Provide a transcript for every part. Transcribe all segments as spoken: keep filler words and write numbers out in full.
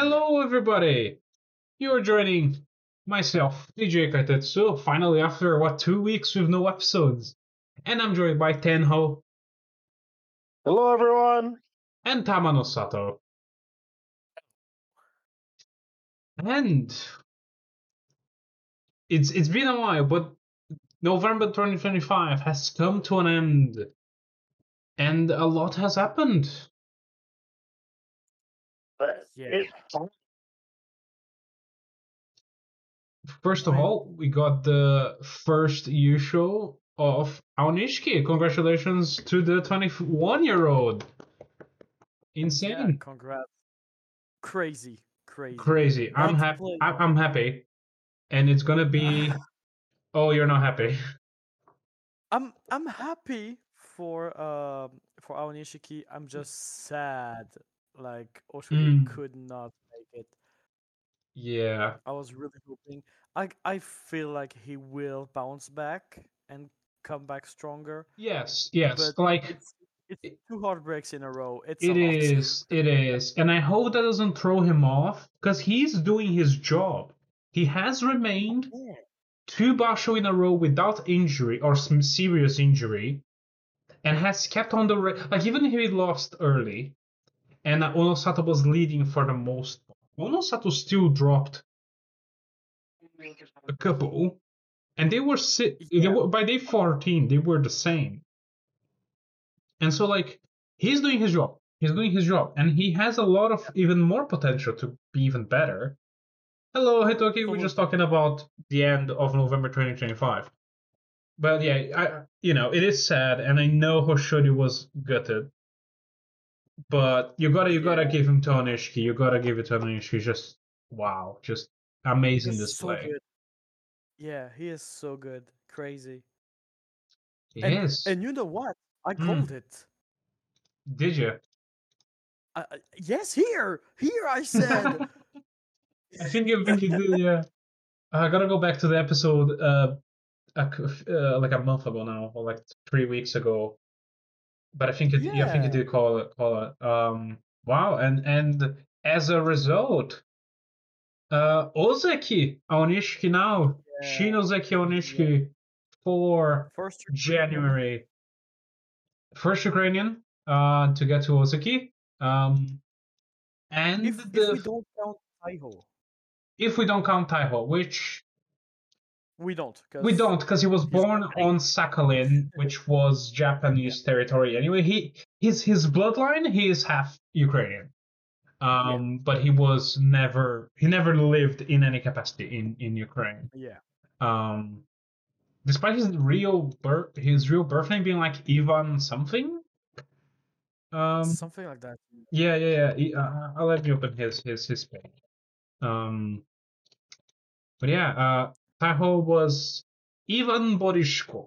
Hello, everybody! You're joining myself, D J Kaitetsu, finally after, what, two weeks with no episodes. And I'm joined by Tenho Hello, everyone. and Tamano Sato. And it's it's been a while, but November twenty twenty-five has come to an end. And a lot has happened. But Yeah. it- First of I mean- all, we got the first U show of Aonishiki. Congratulations to the twenty-one-year-old. Insane. Yeah, congrats. Crazy, crazy. Crazy. I'm Let's happy. play. I'm happy, and it's gonna be. Oh, you're not happy. I'm I'm happy for um for Aonishiki. I'm just sad like Oshuri Mm. could not make it. Yeah. I was really hoping. I I feel like he will bounce back and come back stronger. Yes. Yes. But like it's it's two heartbreaks in a row. It's it a lot. is. It is, and I hope that doesn't throw him off because he's doing his job. He has remained Yeah. two basho in a row without injury or some serious injury, and has kept on the ra- like even if he lost early, and uh, Onosato was leading for the most. Onosato still dropped a couple, and they were si- they Yeah. were, by day fourteen they were the same. And so like he's doing his job. He's doing his job, and he has a lot of even more potential to be even better. Hello, Hitoki. We're just talking about the end of November twenty twenty-five. But yeah, I you know it is sad, and I know Hoshori was gutted. But you gotta you gotta Yeah. give him to Onishiki. You gotta give it to Onishiki. Just wow, just amazing He's so display. good. Yeah, he is so good. Crazy. Yes. And you know what? I Mm. called it. Did you? Uh, uh, yes, here, here. I said. I think you think you did. Yeah. I gotta go back to the episode. Uh, a c- uh, like a month ago now, or like three weeks ago. But I think it, yeah. I think you Yeah. did call it. Call it. Um. Wow. And and as a result, uh, Ozeki Aonishiki now. Yeah. Shin Ozeki Aonishiki for First January. First Ukrainian uh, to get to Ozeki. Um, and If, the, if we don't count Taiho, if we don't count Taiho, which we don't. Cause we don't, because he was he's born not on Sakhalin, which was Japanese territory. Anyway, he his his bloodline he is half Ukrainian, um, but he was never he never lived in any capacity in in Ukraine. Yeah. Um, despite his real birth his real birth name being like Ivan something. Um, Something like that. yeah, yeah, yeah. He- Uh, I'll let me open his his his page. Um, but yeah, uh, Taiho was Ivan Borishko,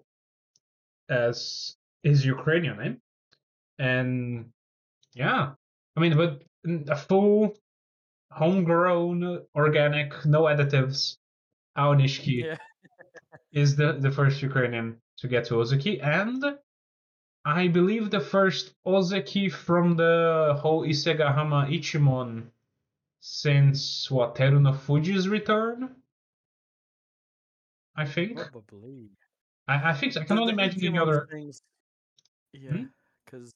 as his Ukrainian name, and yeah, I mean, but a full homegrown, organic, no additives. Aonishiki Yeah. is the the first Ukrainian to get to Ozeki, and I believe the first Ozeki from the whole Isegahama Ichimon since what Teru no Fuji's return. I think. Probably. I, I think so. I can The- only the imagine any Ichimon other. things- Yeah, Hmm? because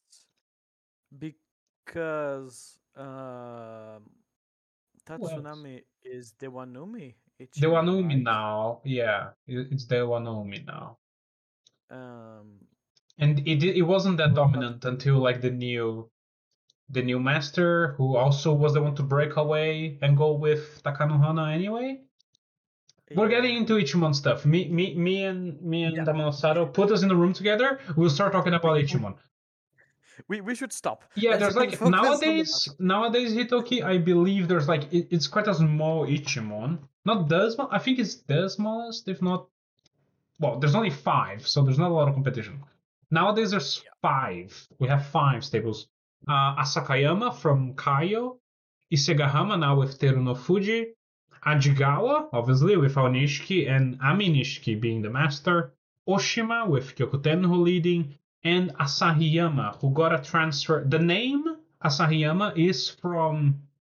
because um, Tatsunami is Dewanumi. Ichimon, Dewanumi right? now. Yeah, it- it's Dewanumi now. Um, And it it wasn't that Was that- dominant until like the new the new master, who also was the one to break away and go with Takanohana anyway. We're yeah. getting into Ichimon stuff. Me me me and me and Yeah. Tamano put us in the room together. We'll start talking about We- Ichimon. We we should stop. Yeah, Let's there's like focus on nowadays nowadays Hitoki, I believe there's like it, it's quite a small Ichimon. Not the small, I think it's the smallest, if not well, there's only five, so there's not a lot of competition. Nowadays there's five. We have five stables. Uh, Asakayama from Kaio, Isegahama now with Teru no Fuji, Ajigawa, obviously, with Aonishiki and Aminishiki being the master, Oshima with Kyokutenho leading, and Asahiyama, who got a transfer. The name Asahiyama is from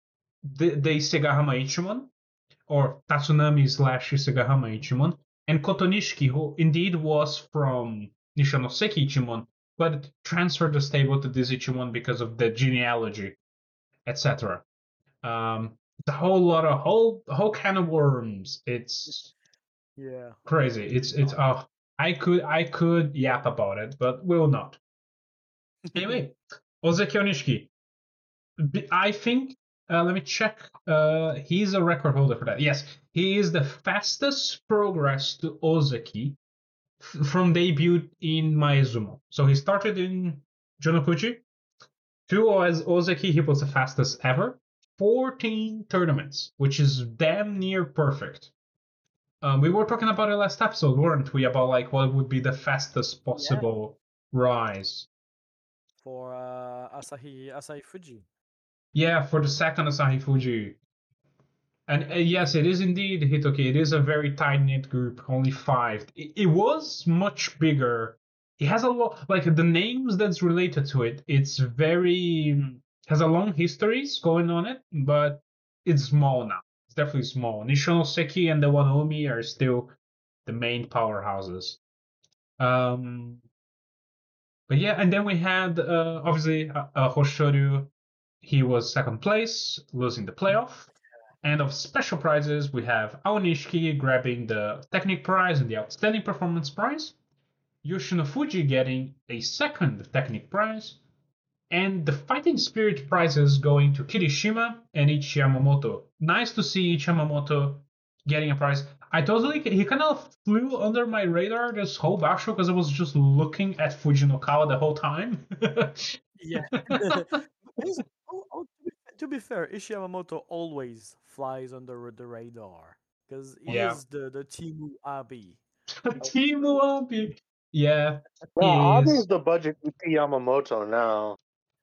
the, the Isegahama Ichimon, or Tatsunami slash Isegahama Ichimon, and Kotonishiki, who indeed was from Nishinoseki Ichimon, but transferred the stable to this Ichimon because of the genealogy, et cetera. Um, it's a whole lot of whole whole can of worms. It's Yeah. crazy. It's it's uh I could I could yap about it, but will not. Anyway, Ozeki Onishiki. B- I think uh, let me check. Uh, he's a record holder for that. Yes, he is the fastest progress to Ozeki f- from debut in Maezumo. So he started in Jonokuchi. To as Ozeki, he was the fastest ever. fourteen tournaments, which is damn near perfect. Um, we were talking about it last episode, weren't we? About like what would be the fastest Yeah. possible rise. For uh, Asahi Asahi Fuji. Yeah, for the second Asahi Fuji. And uh, yes, it is indeed Hitoki. It is a very tight knit group, only five. It, it was much bigger. It has a lot, like the names that's related to it. It's very has a long histories going on it, but it's small now. It's definitely small. Nishinoseki and the Wanomi are still the main powerhouses. Um, but yeah, and then we had uh, obviously uh, uh, Hoshoryu. He was second place, losing the playoff. And of special prizes, we have Aonishiki grabbing the Technic Prize and the Outstanding Performance Prize, Yoshino Fuji getting a second Technic Prize, and the Fighting Spirit prizes going to Kirishima and Ichi Yamamoto. Nice to see Ichi Yamamoto getting a prize. I totally he kind of flew under my radar this whole basho because I was just looking at Fujinokawa the whole time. Yeah. He's- oh, oh, to, be, to be fair, Ishi Yamamoto always flies under the radar because he Yeah. is the the Timu Abe. Timu Abe. Yeah, No, he Abe is. is the budget E P Yamamoto now.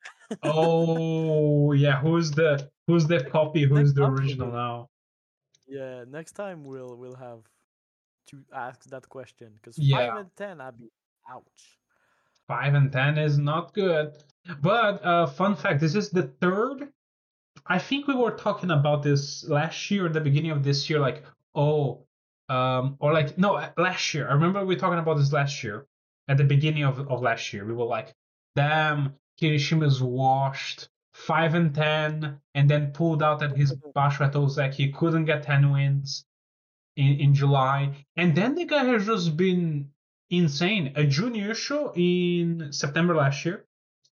Oh yeah, who's the who's the copy? Next Who's the original episode, now? yeah, next time we'll we'll have to ask that question because five Yeah, and ten Abe, ouch. five and ten is not good. But uh, fun fact: this is the third. I think we were talking about this last year, at the beginning of this year. Like, oh, um, or like no, uh, last year. I remember we talking about this last year, at the beginning of of last year. We were like, damn, Kirishima's washed. Five and ten, and then pulled out at his Basho at Ozeki. He couldn't get ten wins in, in July. And then the guy has just been insane. A junior show in September last year,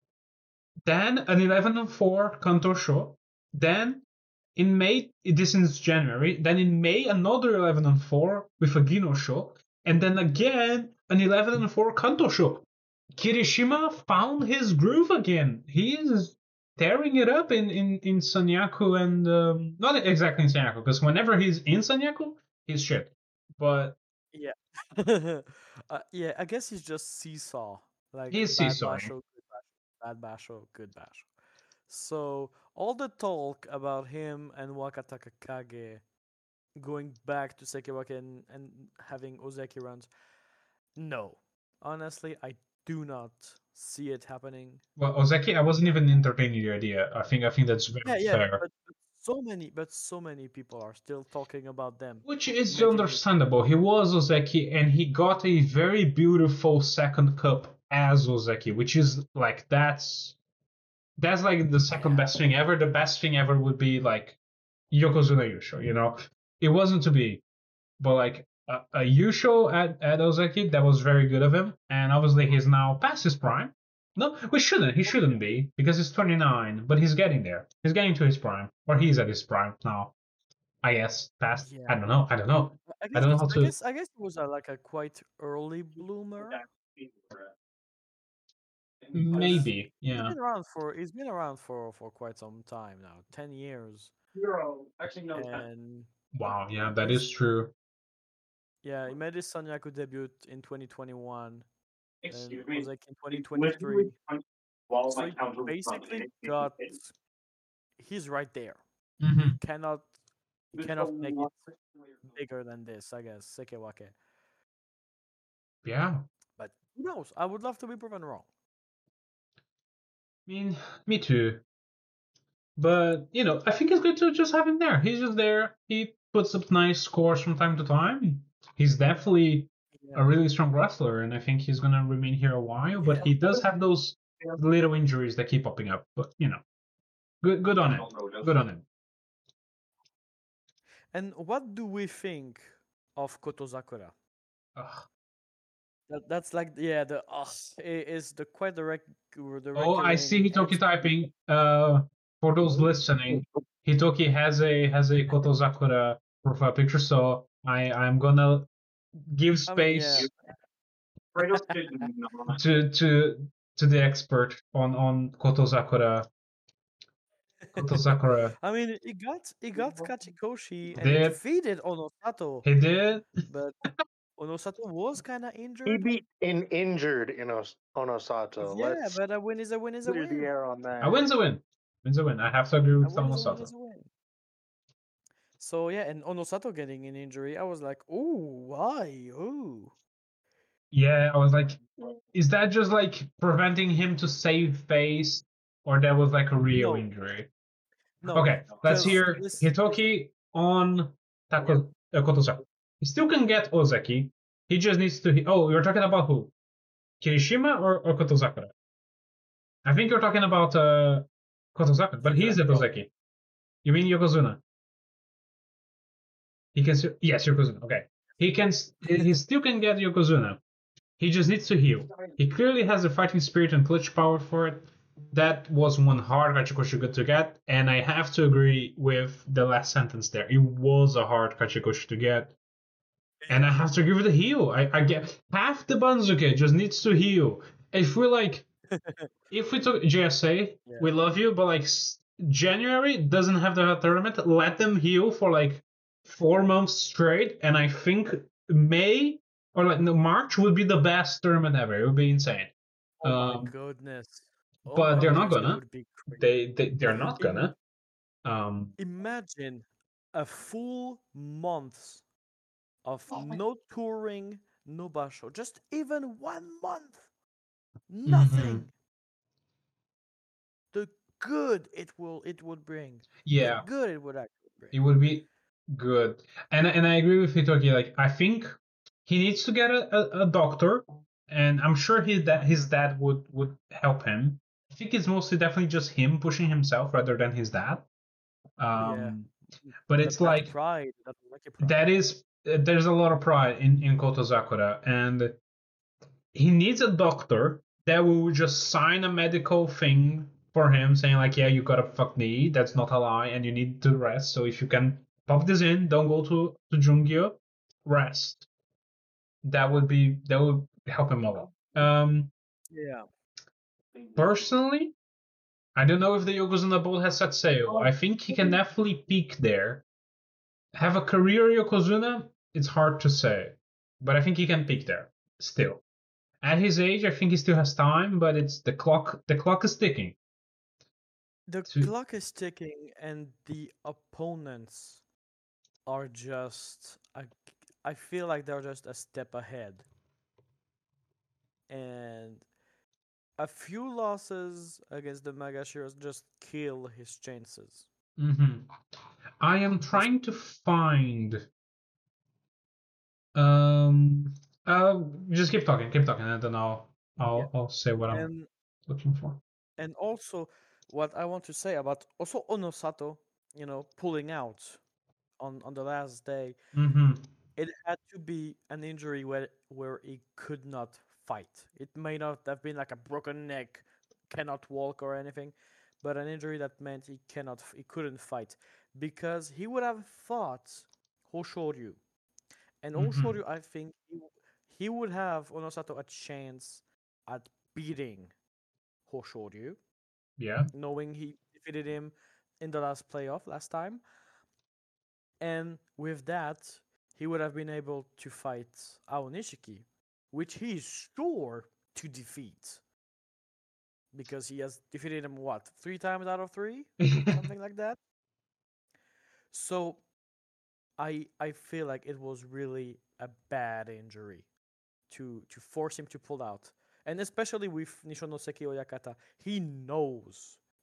then an eleven and four Kanto show, then in May, this is January, then in May, another eleven and four with a Gino show, and then again, an eleven and four Kanto show. Kirishima found his groove again. He is tearing it up in, in, in Sanyaku and um, not exactly in Sanyaku, because whenever he's in Sanyaku, he's shit. But Yeah. uh, yeah, I guess he's just seesaw. Like he's bad seesawing. basho, good basho, bad basho, good basho. So all the talk about him and Wakataka Kage going back to Sekiwake and, and having Ozeki runs, no. Honestly, I do not see it happening. Well, Ozeki, I wasn't even entertaining the idea. I think I think that's very Yeah, yeah, fair. but, but so many, but so many people are still talking about them. Which is making it- understandable. He was Ozeki, and he got a very beautiful second cup as Ozeki, which is like that's that's like the second best thing ever. The best thing ever would be like Yokozuna Yusho, you know. It wasn't to be, but like a, a Yusho at, at Ozeki, that was very good of him. And obviously he's now past his prime. No, we shouldn't. He shouldn't be because he's twenty-nine, but he's getting there. He's getting to his prime, or he's at his prime now. I guess past. Yeah. I don't know. I don't know. I I guess, don't know it's- how I to. guess, I guess it was a, like a quite early bloomer. Maybe, He's yeah. been around for he's been around for for quite some time now, ten years. Actually, no. And Wow, yeah, that He's- is true. yeah, he made his Sanyaku debut in twenty twenty-one. Excuse and me. was like in twenty twenty-three. While So my he counter was basically dominating, got he's right there. hmm Cannot he cannot make it bigger than this, I guess. Sekewake. Yeah. But who knows? I would love to be proven wrong. I mean, me too. But you know, I think it's good to just have him there. He's just there. He puts up nice scores from time to time. He's definitely Yeah. a really strong wrestler, and I think he's gonna remain here a while. But Yeah. he does have those little injuries that keep popping up. But you know, good good on him. Good on him. And what do we think of Kotozakura? Ugh. That, that's like yeah the ugh i- is the quite the rec the Oh, I see recurring Hitoki answer. typing. Uh, for those listening, Hitoki has a has a Kotozakura profile picture, so I I'm gonna give I mean, yeah. space Kratos did not. to to to the expert on on Kotozakura. Kotozakura I mean, he got he got Kachikoshi and he did defeated Onosato, he did but Onosato was kind of He injured. beat an injured Inos- Onosato. Yeah, Let's but a win is a win is a clear the win. air on that. a win's a win. Win's a win. I have to agree A with win is a win Onosato. is a win. So yeah, and Onosato getting an injury, I was like, ooh, why? Ooh. Yeah, I was like, is that just like preventing him to save face, or that was like a real No. injury? No. Okay, let's 'cause hear this- Hitoki on Tako, uh, Kotozaki. He still can get Ozeki. He just needs to. Oh, you're talking about who? Kirishima or, or Kotozakura? I think you're talking about uh, Kotozakura, but he's at Ozeki. You mean Yokozuna? He can. s- Yes, Yokozuna. Okay, he can. s- He still can get Yokozuna. He just needs to heal. He clearly has the fighting spirit and clutch power for it. That was one hard Kachikoshi good to get, and I have to agree with the last sentence there. It was a hard Kachikoshi to get, and I have to agree with the heal. I, I get half the Banzuke just needs to heal. If we're like, if we took J S A, Yeah. we love you, but like s- January doesn't have the tournament. Let them heal for like four months straight, and I think May or like no, March would be the best tournament ever. It would be insane. Oh Um, my goodness. Oh but my they're not goodness, it gonna. would be crazy. They they they're not Im- gonna. Um, Imagine a full month of no touring, no basho, just even one month, nothing. The good it will it would bring. yeah, The good it would actually bring. it would be good. And and I agree with Hitoki. Like I think he needs to get a, a, a doctor, and I'm sure his dad his dad would would help him. I think it's mostly definitely just him pushing himself rather than his dad. Oh, Um, yeah. but That- it's that like pride, that lucky pride. that is uh, there's a lot of pride in in Kotozakura, and he needs a doctor that will just sign a medical thing for him saying like, yeah, you got a fuck knee, that's not a lie, and you need to rest. So if you can pop this in, don't go to to Jungyo, rest. That would be that would help him a lot. Um, Yeah. personally, I don't know if the Yokozuna boat has set sail. I think he can definitely peak there. Have a career Yokozuna, it's hard to say, but I think he can peak there still. At his age, I think he still has time, but it's the clock. The clock is ticking. The To- clock is ticking, and the opponents are just. I, I feel like they're just a step ahead. And a few losses against the Magashiras just kill his chances. Mhm. I am trying to find. Um. Uh. Just keep talking. Keep talking, and then I'll I'll I'll say what I'm And looking for. and also, what I want to say about also Onosato, you know, pulling out on on the last day, Mm-hmm. it had to be an injury where where he could not fight. It may not have been like a broken neck, cannot walk or anything, but an injury that meant he cannot he couldn't fight because he would have fought Hoshoryu, and Mhm. Hoshoryu I think he, w- he would have Onosato a chance at beating Hoshoryu, Yeah. knowing he defeated him in the last playoff last time. And with that, he would have been able to fight Aonishiki, which he is sure to defeat. Because he has defeated him, what, three times out of three? Something like that. So I I feel like it was really a bad injury to to force him to pull out. And especially with Nishonoseki Oyakata, he knows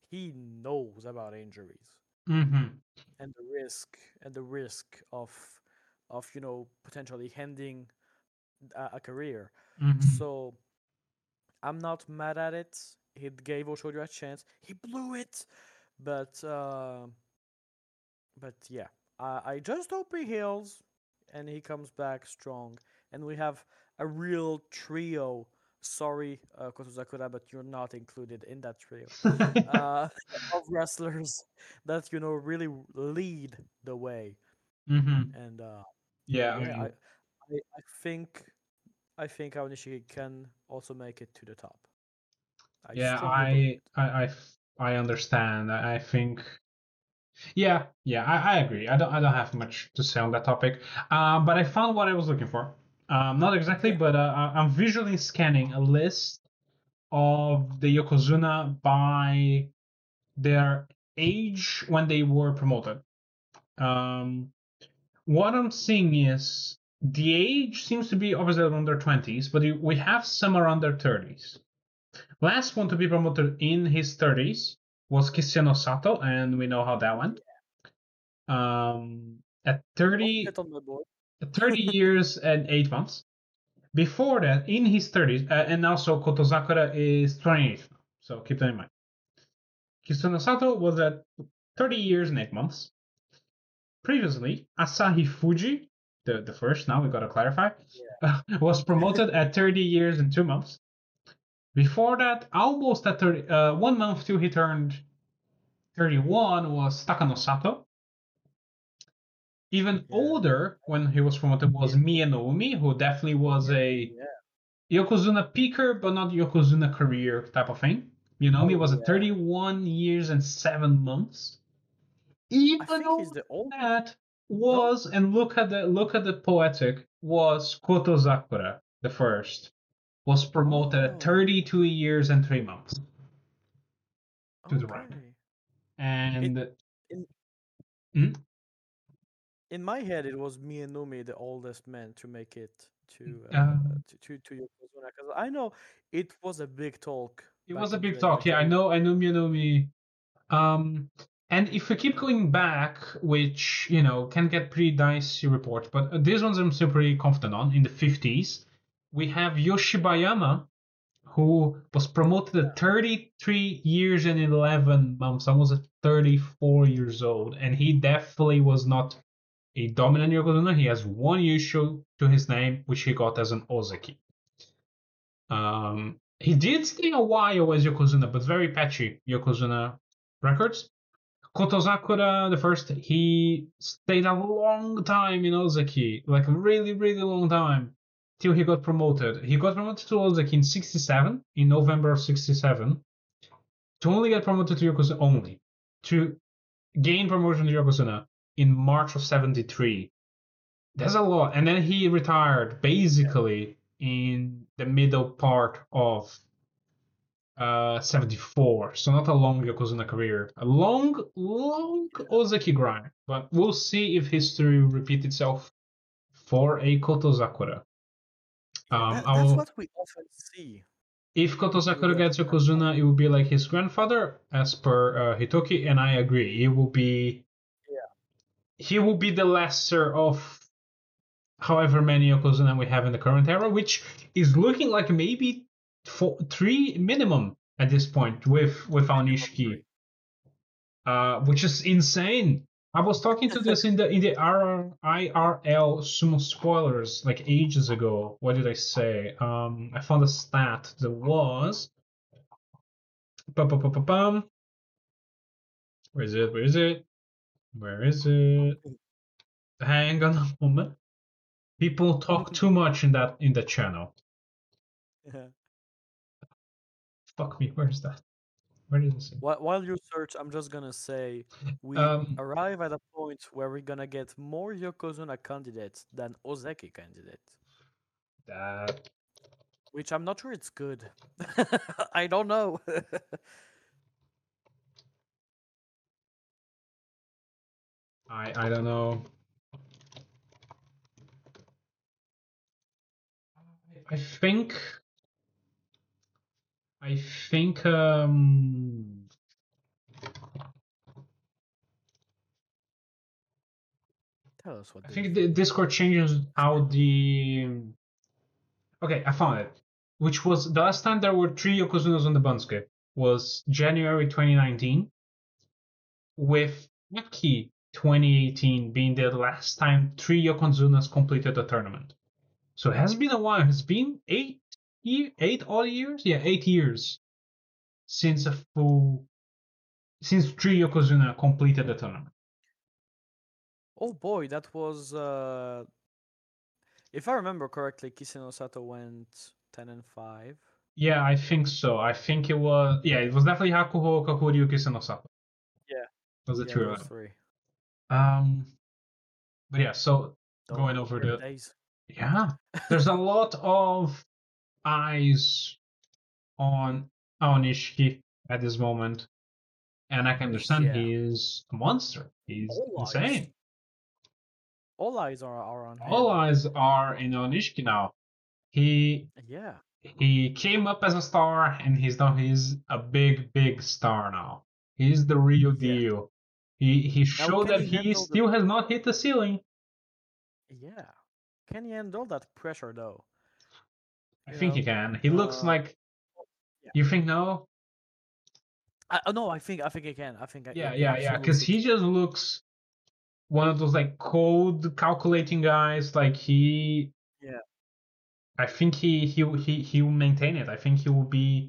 he knows about injuries Mm-hmm. and the risk and the risk of of you know potentially ending a, a career. Mm-hmm. So I'm not mad at it. He gave Oshorio a chance. He blew it, but uh, but yeah, I, I just hope he heals and he comes back strong, and we have a real trio. Sorry, uh, Kotozakura, but you're not included in that trio uh, of wrestlers that you know really lead the way. Mm-hmm. And uh, Yeah, I yeah, I, mean, I I think I think Aonishiki can also make it to the top. I yeah, strongly believe I, I, I, f- I understand. I I think, yeah, yeah, I, I agree. I don't, I don't have much to say on that topic. Um, but I found what I was looking for. Um, not exactly, it. but uh, I- I'm visually scanning a list of the Yokozuna by their age when they were promoted. Um, what I'm seeing is the age seems to be obviously around their twenties, but we have some around their thirties. Last one to be promoted in his thirties was Kisiano Sato, and we know how that went. Um, at Don't thirty, sit on my board. thirty years and eight months. Before that, in his thirties, uh, and also Kotozakura is twenty-eight, so keep that in mind. Kisuno Sato was at thirty years and eight months. Previously, Asahi Fuji, the, the first, now we gotta clarify, uh, was promoted at thirty years and two months. Before that, almost at thirty, uh, one month till he turned thirty-one, was Takano Sato. Even Yeah. older when he was promoted was Mie no Umi, who definitely was a Yeah. Yokozuna peaker, but not Yokozuna career type of thing. Minomi Oh was at yeah. thirty-one years and seven months. I Even think he's older the than oldest. that No. was, and look at the look at the poetic, was Kotozakura the first. Was promoted at Oh. thirty-two years and three months to the rank. Okay. It And in mm, in my head it was Miyanumi, the oldest man to make it to uh, uh to to, to Yokozuna, because I know it was a big talk it was back a into big the, the talk. Yeah, I day. know. I know Minomi. Um, and if we keep going back, which you know can get pretty dicey reports, but these ones I'm still pretty confident on. In the fifties, we have Yoshibayama, who was promoted at thirty-three years and eleven months, almost at thirty-four years old, and he definitely was not a dominant Yokozuna. He has one Yushu to his name, which he got as an Ozeki. Um, he did stay a while as Yokozuna, but very patchy Yokozuna records. Kotozakura, the first, he stayed a long time in Ozeki, like a really, really long time, till he got promoted. He got promoted to Ozeki in sixty-seven, in November of sixty-seven, to only get promoted to Yokozuna only, to gain promotion to Yokozuna in March of seventy-three. That's a lot. And then he retired basically in the middle part of uh, seventy-four. So not a long Yokozuna career. A long, long Ozeki grind. But we'll see if history will repeat itself for a Kotozakura. Yeah, Um, that, I that's will, what we often see if with Kotozakura regards gets to grandfather. Yokozuna, it will be like his grandfather, as per uh, Hitoki, and I agree. It will be Yeah. he will be the lesser of however many Yokozuna we have in the current era, which is looking like maybe four, three minimum at this point with with Minimum Aonishiki, three. uh, which is insane. I was talking to this in the in the I R L sumo spoilers like ages ago. What did I say? Um, I found a stat that was. Bum, Where is it? Where is it? Where is it? Hang on a moment. People talk too much in that in the channel. Fuck me. Where's that? Where did it say? While while you search, I'm just gonna say we Um, arrive at a point where we're gonna get more Yokozuna candidates than Ozeki candidates, that which I'm not sure it's good. I don't know. I I don't know. I think I think um Tell us what I they think think. the Discord changes how the. Okay, I found it. Which was the last time there were three Yokozunas on the Bunsuke was January twenty nineteen, with Aki twenty eighteen being the last time three Yokozunas completed the tournament. So it has been a while. It's been eight, eight odd years. Yeah, eight years since a full, since three Yokozuna completed the tournament. Oh boy, that was uh if I remember correctly, Kiseno Sato went ten and five. Yeah, I think so. I think it was. Yeah, it was definitely Hakuho, Kakuryu, Kisenosato. Yeah. Those are Yeah, three those of them. three. Um, but yeah, so Those going over were the days. yeah, there's a lot of eyes on Aonishiki at this moment, and I can understand Yeah. he is a monster. He's All eyes. insane. All eyes are, are on All him. eyes are in Aonishiki now. He Yeah. he came up as a star, and he's now he's a big, big star now. He's the real Yeah. deal. He he showed can that he he handle the- still has not hit the ceiling. Yeah. Can he handle that pressure though? I You think he know, can. He looks uh, like. yeah. You think no? I, oh, no, I think I think he can. I think I- Yeah, he yeah, yeah. Because absolutely he can. just looks one of those like cold, calculating guys. Like he. Yeah. I think he he he he will maintain it. I think he will be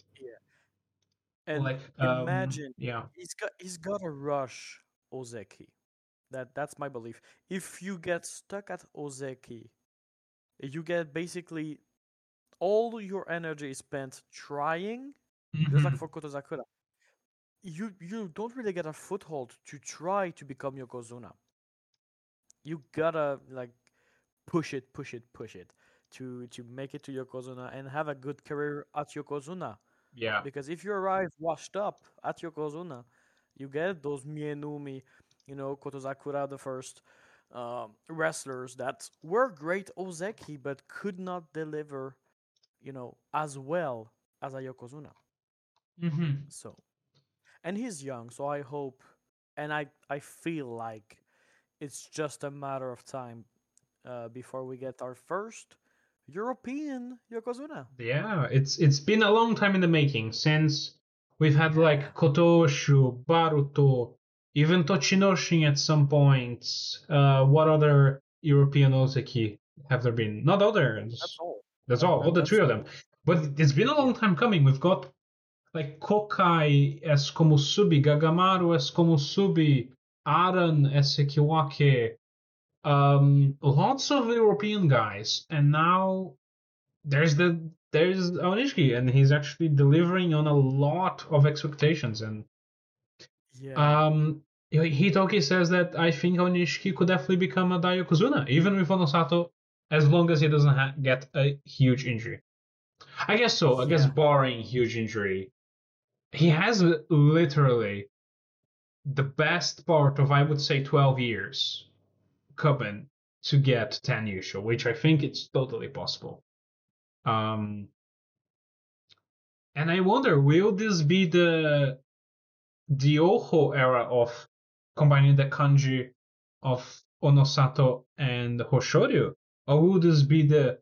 And like um imagine yeah. he's got he's got to rush Ozeki. That that's my belief. If you get stuck at Ozeki, you get basically all your energy is spent trying, just like Mhm. for Kotozakura. You you don't really get a foothold to try to become Yokozuna. You gotta like push it, push it, push it to to make it to Yokozuna and have a good career at Yokozuna. Yeah. Because if you arrive washed up at Yokozuna, you get those Mienumi, you know, Kotozakura, the first um, wrestlers that were great Ozeki but could not deliver, you know, as well as a Yokozuna. hmm So, and he's young, so I hope, and I I feel like it's just a matter of time uh, before we get our first European Yokozuna. Yeah. It's it's been a long time in the making since we've had Yeah. like Kotoshu, Baruto, even Tochinoshin at some points. Uh, what other European Ozeki have there been? Not That's others. all. That's That, all. All that, the that's three of all. them. But it's been a long Yeah. time coming. We've got like Kokai as Komusubi, Gagamaru as Komusubi, Aran as Sekiwake, um, lots of European guys, and now there's the there's Onishiki, and he's actually delivering on a lot of expectations. And Yeah. um, Hitoki says that I think Onishiki could definitely become a Daiokozuna, even with Onosato, as long as he doesn't ha- get a huge injury. I guess so. I guess Yeah. barring huge injury, he has literally the best part of I would say twelve years coming to get ten usual, which I think it's totally possible. Um, and I wonder, will this be the the Oho era of combining the kanji of Onosato and Hoshoryu, or will this be the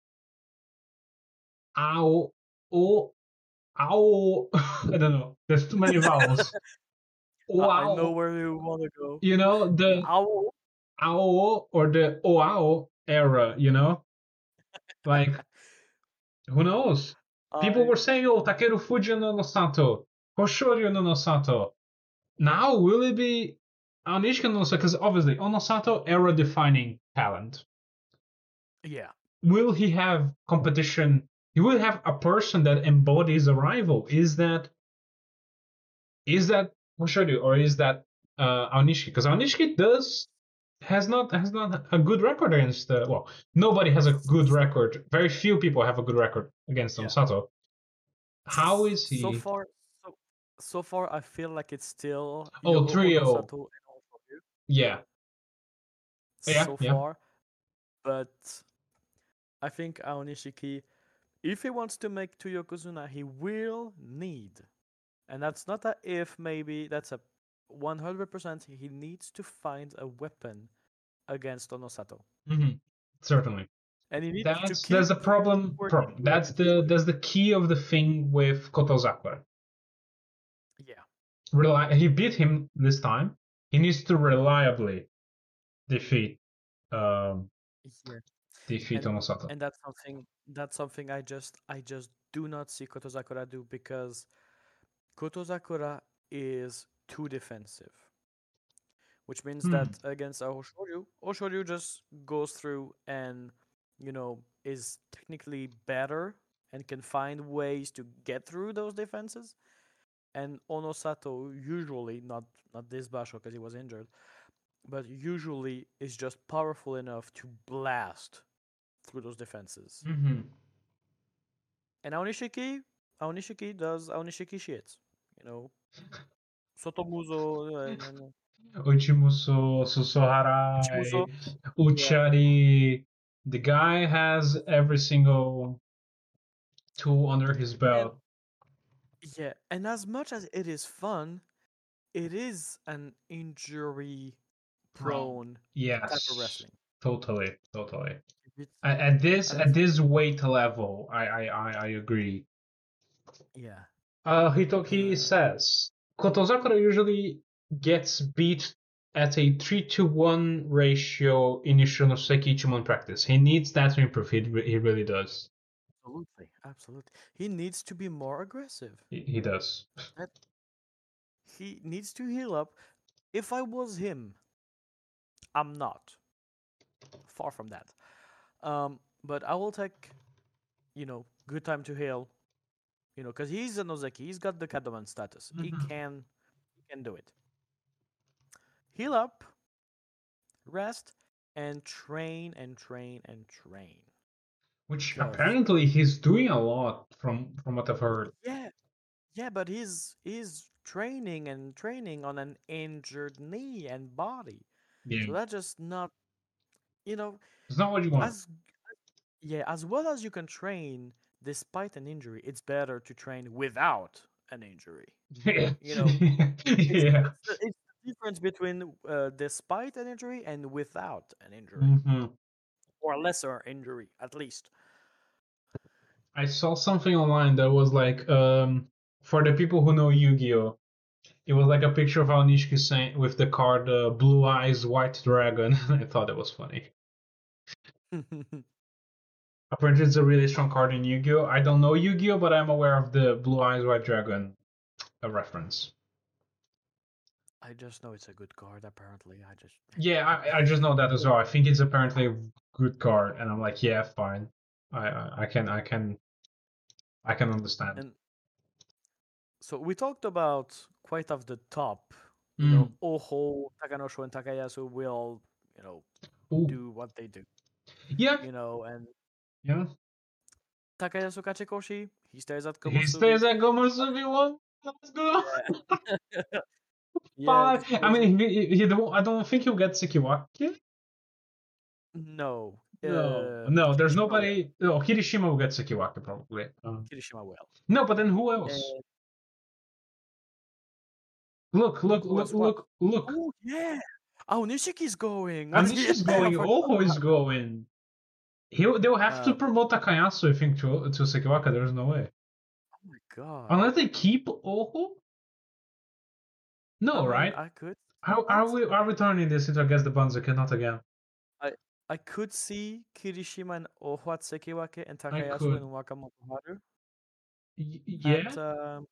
Ao O Ao? I don't know. There's too many vowels. I, I know Wow. where you want to go. You know, the Owl. Ao or the Oao era, you know? Like, who knows? People I were saying, oh, Takeru Fuji no Nosato, Hoshoryu no Nosato. Now, will it be Onishika no Nosato? Because obviously, Onosato, era defining talent. yeah. Will he have competition? He will have a person that embodies a rival. Is that is that Hoshoryu or is that uh, Onishiki? Because Onishiki does has not has not a good record against uh, well nobody has a good record, very few people have a good record against Yeah. Onosato. How is he? So far, so, so far, I feel like it's still Oh, Yoho trio. Onosato and Onosato. Yeah. Yeah, So yeah. far, but I think Aonishiki, if he wants to make to Yokozuna, he will need, and that's not a if maybe, that's a one hundred percent. He needs to find a weapon against Onosato. Mhm. Certainly. And he needs That's to keep that's the problem. working Problem. towards That's it. the that's the key of the thing with Kotozakura. Yeah. Reli- he beat him this time. He needs to reliably defeat um, Yeah. defeat And, Onosato. and that's something that's something I just I just do not see Kotozakura do, because Kotozakura is too defensive. Which means Hmm. that against Oshoryu, Oshoryu just goes through and, you know, is technically better and can find ways to get through those defenses. And Onosato usually, not not this Basho because he was injured, but usually is just powerful enough to blast through those defenses. Mm-hmm. And Aonishiki, Aonishiki does Aonishiki shit. You know, Sotomuzo, uh, no, no. Uchimuso, Susoharai, Uchimuso, Uchari. The guy has every single tool under his belt. yeah, and as much as it is fun, it is an injury prone type of Yes, wrestling. totally, totally. It's, At, at this and at it's- this weight level, I I I, I agree. yeah, Uh, Hitoki Uh, says Kotozakura usually gets beat at a three to one ratio in Ishinoseki Ichimon practice. He needs that to improve. He, re- he really does. absolutely, absolutely. He needs to be more aggressive. He, he does. He needs to heal up. If I was him, I'm not. Far from that. Um, but I will take, you know, good time to heal. You know, because he's a Nozeki. He's got the Kadoman status. He Mhm. can, he can do it. Heal up, rest, and train and train and train. Which Yes. apparently he's doing a lot from from what I've heard. Yeah, yeah, but he's he's training and training on an injured knee and body. Yeah, So that's just not, you know, it's not what you want. as yeah, as well as you can train despite an injury, it's better to train without an injury. Yeah, You know, It's, yeah. it's, the, it's the difference between uh, despite an injury and without an injury, hmm or a lesser injury at least. I saw something online that was like, um, for the people who know Yu-Gi-Oh, it was like a picture of Aonishiki saying with the card uh, Blue Eyes White Dragon. I thought it was funny. Apparently, it's a really strong card in Yu-Gi-Oh. I don't know Yu-Gi-Oh, but I'm aware of the Blue Eyes White Dragon uh, reference. I just know it's a good card. Apparently, I just Yeah, I, I just know that as well. I think it's apparently a good card, and I'm like, yeah, fine. I I, I can I can I can understand. and so we talked about quite off the top. You know, Mm. Oho, Takanosho, and Takayasu will, you know, Ooh. do what they do. Yeah, You know, and yeah. Takayasu Kachikoshi, he stays at He Komusubi. stays at Gomusubi one. Let's go. Yeah, Five. he I stays- mean, he, he, he don't, I don't think he'll get Sekiwake. no, No, uh, no. There's Kirishima nobody. Oh, Kirishima will get Sekiwake probably. Uh, will. Kirishima will. no, but then who else? Uh, Look, look, who look, else? What? look, look. Oh yeah. Oh, Nishiki's going. And What? this is Yeah, I going. forgot Oho is about- going. He'll, they'll have to Uh, promote Takayasu, I think, to to Sekiwake. There's no way. Oh my god. Unless they keep Oho. No, I mean, right? I could. How are we are we turning this into against the Banzuke? Not again. I could see Kirishima and Oho at Sekiwake and I Takayasu could. and Wakamoto Haru. Y- yeah, At, um,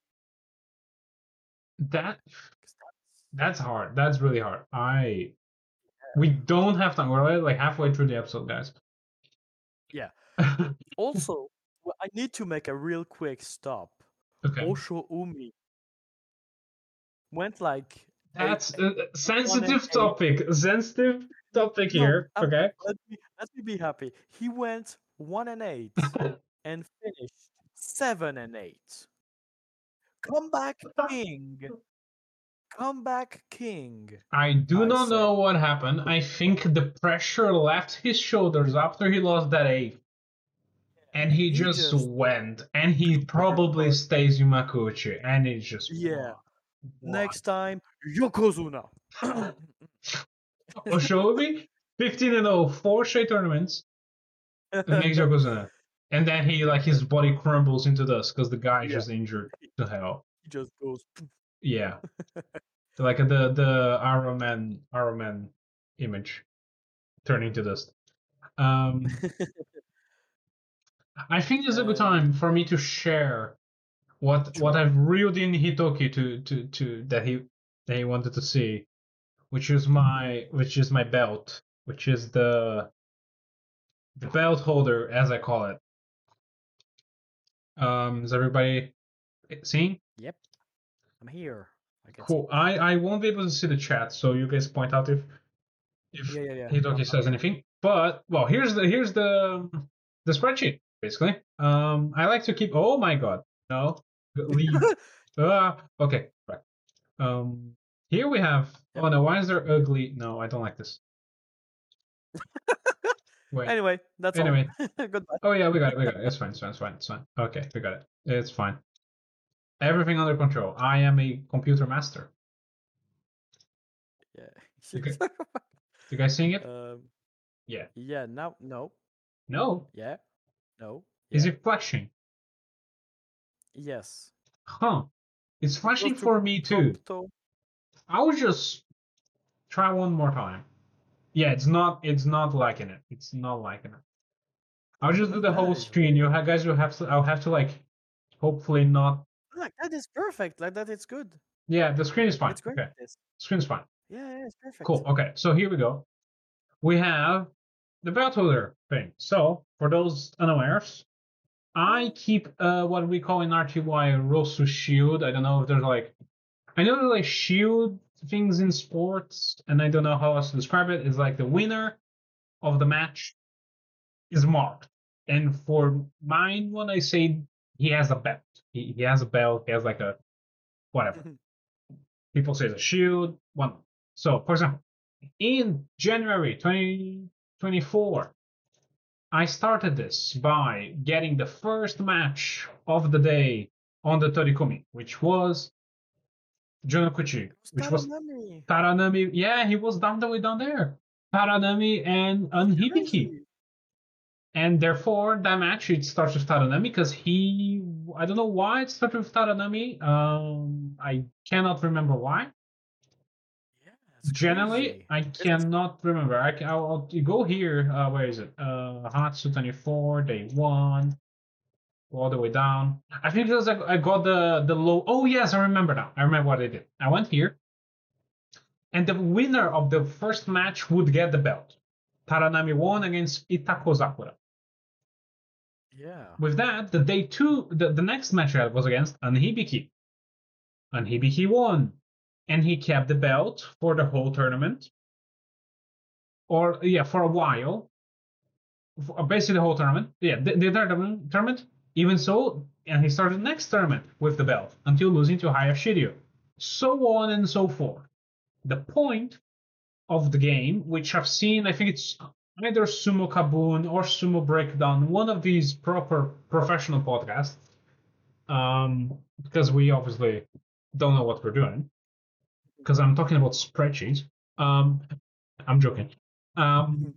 that 'cause that's- that's hard. That's really hard. I we don't have time. We're already like halfway through the episode, guys. Yeah. Also, well, I need to make a real quick stop. Okay. Osho Umi went like. That's eight- a sensitive eight. topic. Sensitive topic No, here. I'm- Okay. Let me, let me be happy. He went one and eight and finished seven and eight. Comeback king. Comeback king. I do I not say. know what happened. I think the pressure left his shoulders after he lost that eighth. And he, He just, just- went. And he probably stays Yumakuchi. And it's just. Yeah. wow. Next time, Yokozuna. Oshobi, fifteen and oh, four straight tournaments against Yokozuna. And then he, like, his body crumbles into dust because the guy Yeah. just injured to hell. He just goes. Yeah. Like the the Iron Man Iron Man image turning to dust. Um, I think it's a good Um, time for me to share what what I've reeled in Hitoki to to to that he that he wanted to see, which is my which is my belt, which is the the belt holder, as I call it. Um, is everybody seeing? Yep. I'm here. I can Cool. I I won't be able to see the chat, so you guys point out if if See. Yeah, yeah, yeah. Hitoki No, says I'm- anything. But well, here's the here's the the spreadsheet basically. Um, I like to keep. Oh my god, no, leave. Ah, okay, right. Um, here we have. Yep. Oh no, why is there ugly? No, I don't like this. Wait. Anyway, that's Anyway. all. Goodbye. Oh yeah, we got it. We got it. It's fine. It's fine. It's fine. It's fine. Okay, we got it. It's fine. Everything under control. I am a computer master. Yeah. Okay. You guys seeing it? um, Yeah. yeah. Now, no. No. Yeah. No. Is yeah, it flashing? Yes. Huh. It's flashing Goes to for me too. Prompto. I will just try one more time. Yeah, it's not. It's not liking it. It's not liking it. I'll just do the whole That is screen. You ha- guys will have to. I'll have to like, hopefully not. Like that is perfect. Like that, it's good. Yeah, the screen is fine. It's great. Okay, This. screen's fine. Yeah, yeah, it's perfect. Cool. Okay, so here we go. We have the belt holder thing. So for those unawares, I keep uh, what we call in R T Y a Rosu shield. I don't know if there's like, I know there's like shield things in sports, and I don't know how else to describe it. It's like the winner of the match is marked, and for mine, when I say he has a belt, he, he has a belt. He has like a whatever. People say it's a shield. One. So for example, in January twenty twenty-four, I started this by getting the first match of the day on the Torikomi, which was Jonokuchi, which was Taranami. Taranami. Yeah, he was down the way down there. Taranami and Unhibiki. Crazy. And therefore, that match, it starts with Taranami because he, I don't know why it started with Taranami. Um, I cannot remember why. Yeah, it's Generally, crazy. I It's- cannot remember. I, can- I'll, I'll go here. Uh, where is it? Uh, Hatsu twenty-four, day one, all the way down. I think because I, I got the the low. Oh yes, I remember now. I remember what I did. I went here, and the winner of the first match would get the belt. Taranami won against Itako Sakura. Yeah. With that, the day two, the, the next match I had was against Unhibiki. Unhibiki won, and he kept the belt for the whole tournament. Or yeah, for a while, for basically the whole tournament. Yeah, the, the entire tournament. Even so, and he started the next tournament with the belt until losing to Haya Shiryu. So on and so forth. The point of the game, which I've seen, I think it's either Sumo Kaboon or Sumo Breakdown, one of these proper professional podcasts, um, because we obviously don't know what we're doing, because I'm talking about spreadsheets. Um, I'm joking. Um,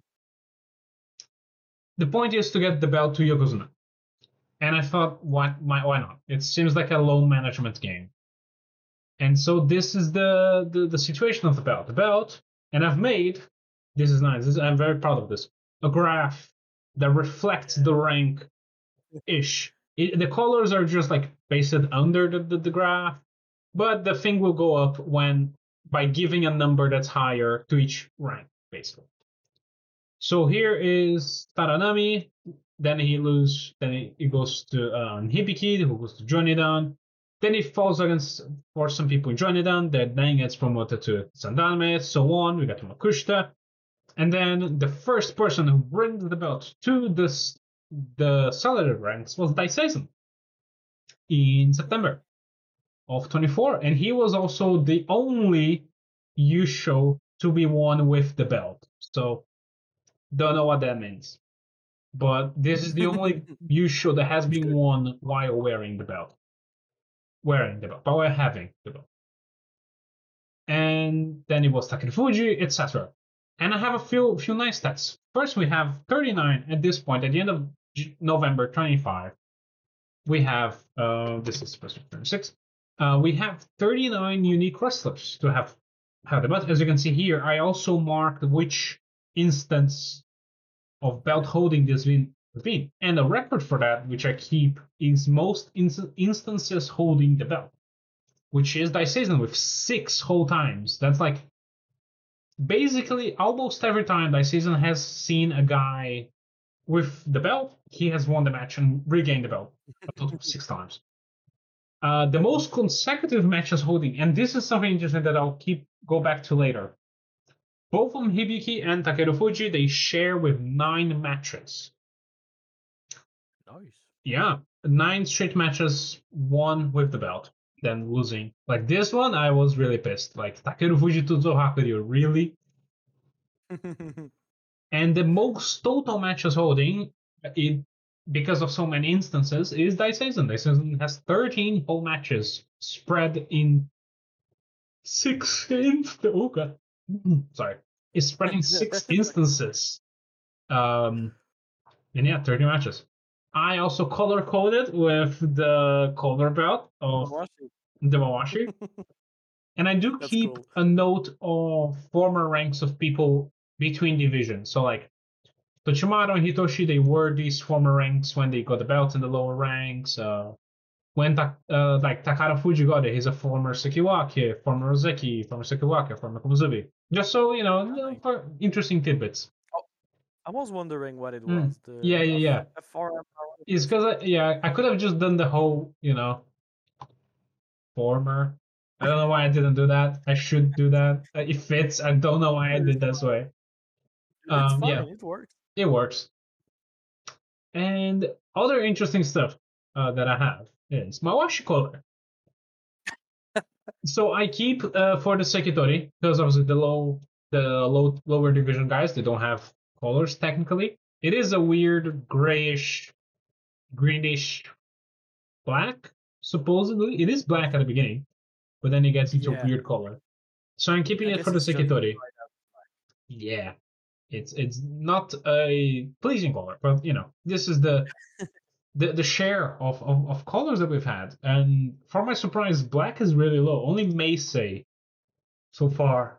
the point is to get the belt to Yokozuna. And I thought, why, why, why not? It seems like a low management game. And so this is the, the, the situation of the belt. The belt, and I've made, this is nice, this, I'm very proud of this, a graph that reflects the rank-ish. It, the colors are just like pasted under the, the, the graph, but the thing will go up when by giving a number that's higher to each rank, basically. So here is Taranami, then he loses, then he, he goes to uh, Hibiki, who goes to Jonidan. Then he falls against for some people in Jonidan, that then gets promoted to Sandanme, so on. We got to Makushita. And then the first person who brings the belt to this, the solid ranks was Daiseizen in September of twenty-four. And he was also the only Yusho to be won with the belt. So, don't know what that means. But this is the only Yusho that has been won while wearing the belt. Wearing the belt, but while having the belt. And then it was Takefuji, et cetera. And I have a few few nice stats. First, we have thirty-nine at this point, at the end of J- November twenty-five. We have, uh, this is supposed to be twenty-six. Uh, we have thirty-nine unique wrestlers to have had. But as you can see here, I also marked which instance of belt holding this been been. And the record for that, which I keep, is most inst- instances holding the belt, which is Daiseason with six whole times. That's like basically almost every time Daiseason has seen a guy with the belt, he has won the match and regained the belt a total of six times. Uh, the most consecutive matches holding, and this is something interesting that I'll keep go back to later. Both from Hibiki and Takeru Fuji, they share with nine matches. Nice. Yeah, nine straight matches, won with the belt, then losing. Like this one, I was really pissed. Like Takeru Fuji to Hakuryu, really? And the most total matches holding, it because of so many instances, is Daiseason. Daiseason has thirteen whole matches spread in six inst- oh god. Sorry. It's spread in six instances. Um and yeah, thirty matches. I also color coded with the color belt of Mawashi. the Mawashi. And I do That's keep cool. a note of former ranks of people between divisions. So like Tochimaru and Hitoshi, they were these former ranks when they got the belts in the lower ranks. Uh, when ta- uh, like Takara Fuji got it, he's a former Sekiwake, former Ozeki, former Sekiwake, former Komuzubi. Just so you know, you know, for interesting tidbits. I was wondering what it Mm. was. The Yeah, yeah, yeah. F- F R M. It's because yeah, I could have just done the whole, you know, former. I don't know why I didn't do that. I should do that. Uh, It fits. I don't know why I did this way. It's Um, fine. yeah, It works. it works. And other interesting stuff uh, that I have is Mawashi color. So I keep uh, for the Sekitori because obviously the low, the low, lower division guys, they don't have colors technically. It is a weird grayish, greenish black. Supposedly, it is black at the beginning, but then it gets into Yeah. a weird color. So I'm keeping I it guess for the it's just Sekitori. right up. Yeah, it's it's not a pleasing color, but you know this is the the, the share of, of, of colors that we've had. And for my surprise, black is really low. Only Meisei so far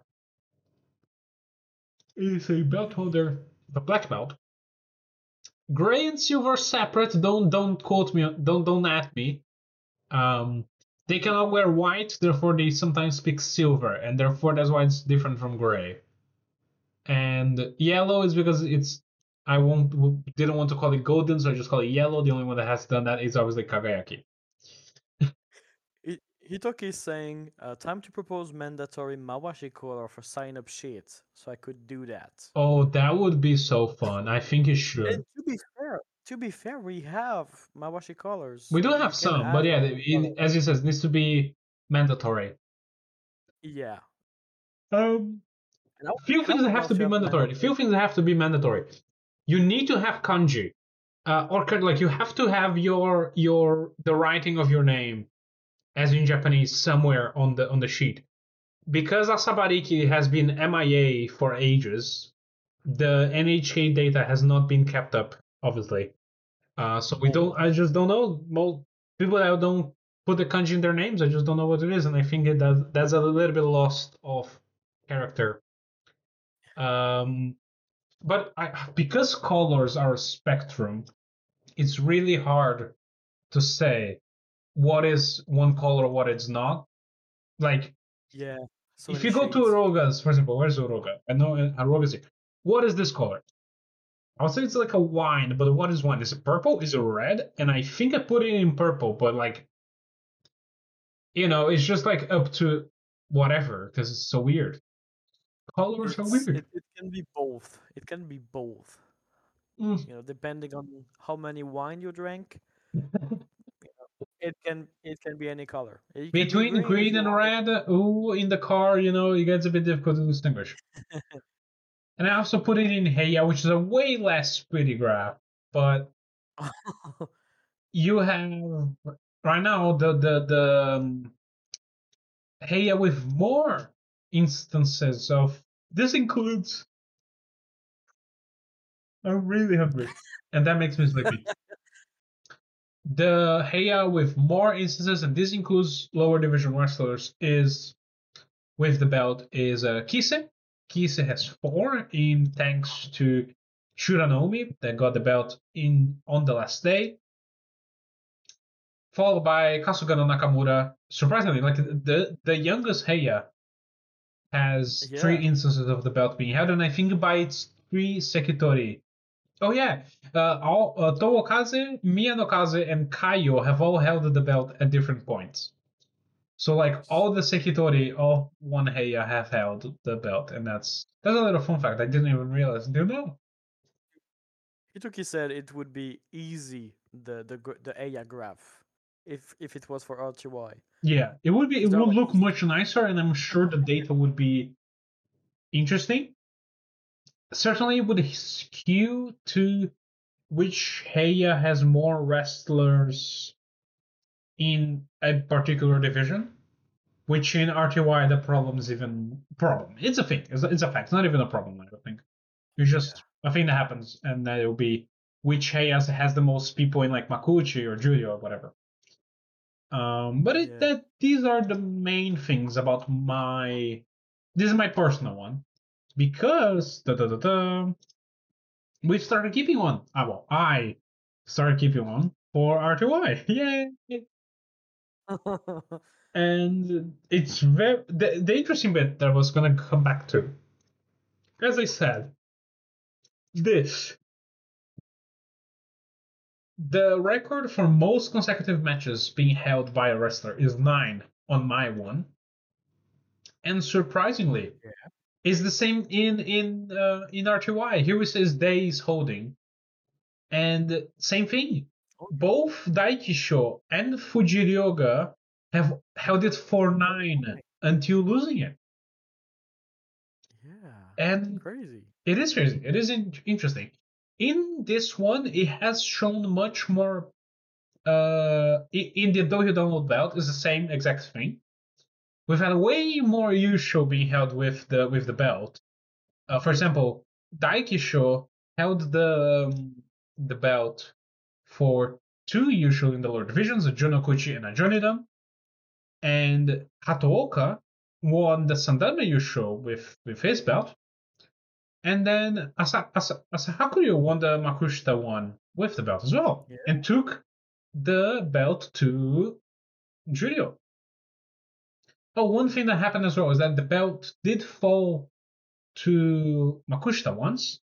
is a belt holder, a black belt. Gray and silver separate. Don't don't quote me. Don't don't at me. Um, they cannot wear white, therefore they sometimes pick silver, and therefore that's why it's different from gray. And yellow is because it's I won't didn't want to call it golden, so I just call it yellow. The only one that has done that is obviously Kagayaki. Hi- Hitoki is saying, uh, time to propose mandatory Mawashi color for sign up sheet, so I could do that. Oh, that would be so fun. I think you should. And to be fair, to be fair, we have Mawashi colors. We do You have can some, add but yeah, Mawashi it, colors. as you said, it needs to be mandatory. Yeah. Um, And I a few and I things would that have love to be have mandatory. A few things that have to be mandatory. You need to have kanji, uh, or kind of like you have to have your your the writing of your name, as in Japanese, somewhere on the on the sheet. Because Asabariki has been M I A for ages, the N H K data has not been kept up, obviously. Uh, so we don't. I just don't know. Most people that don't put the kanji in their names, I just don't know what it is, and I think it that that's a little bit lost of character. Um, but I, because colors are a spectrum, it's really hard to say what is one color, what it's not. Like Yeah. So if many you go to shades. Uroga's, for example, where's Uroga? I know Uroga's here. What is this color? I would say it's like a wine, but what is wine? Is it purple? Is it red? And I think I put it in purple, but like, you know, it's just like up to whatever because it's so weird. Colors are It's, weird. it, it can be both. It can be both. Mm. You know, depending on how many wine you drank, it can it can be any color. It can be Between green, if green you and want. red, ooh, in the car, you know, it gets a bit difficult to distinguish. And I also put it in Heya, which is a way less pretty graph, but you have right now the the the um, Heya with more instances of this includes I'm really hungry, and that makes me sleepy. The Heya with more instances, and this includes lower division wrestlers, is with the belt is uh, Kise. Kise has four in thanks to Shuranomi that got the belt in on the last day, followed by Kasugano Nakamura. Surprisingly, like the the youngest Heya has Yeah. three instances of the belt being held, and I think by its three Sekitori. Oh yeah, uh, all uh, Tomokaze, Miyanokaze, and Kaio have all held the belt at different points. So like all the Sekitori, all one Heya have held the belt, and that's that's a little fun fact. I didn't even realize. Do you know? Hitoki said it would be easy the the gr- the Aya graph if if it was for R T Y. Yeah, it would be. It Is that would like look easy? much nicer, and I'm sure the data would be interesting. Certainly, it would skew to which Heya has more wrestlers in a particular division. Which in R T Y the problem is even problem. It's a thing. It's a, it's a fact. It's not even a problem. I don't think. It's just a thing that happens, and that it will be which Heya has the most people in like Makuuchi or Judio or whatever. Um, but it, Yeah. that these are the main things about my. This is my personal one, because da da da da. We started keeping one. Ah, well, I started keeping one for R T Y. Yay! And it's very the, the interesting bit that I was gonna come back to. As I said, this the record for most consecutive matches being held by a wrestler is nine on my one, and surprisingly, Yeah. is the same in in uh, in R T Y. Here it says days holding, and same thing. Both Daikisho and Fujiryoga have held it for nine until losing it. Yeah. And Crazy. it is crazy. It is in- interesting. In this one, it has shown much more. Uh, in the Dohyo Download belt is the same exact thing. We've had way more Yusho being held with the with the belt. Uh, for Yeah. example, Daikisho held the um, the belt for two Yusho in the lower divisions, a Junokuchi and a Jonidan, and Hatooka won the Sandanme Yusho with with his belt. And then Asa, Asa, Asahakuryo won the Makushita one with the belt as well, Yeah. and took the belt to Jurio. Oh, one thing that happened as well is that the belt did fall to Makushita once,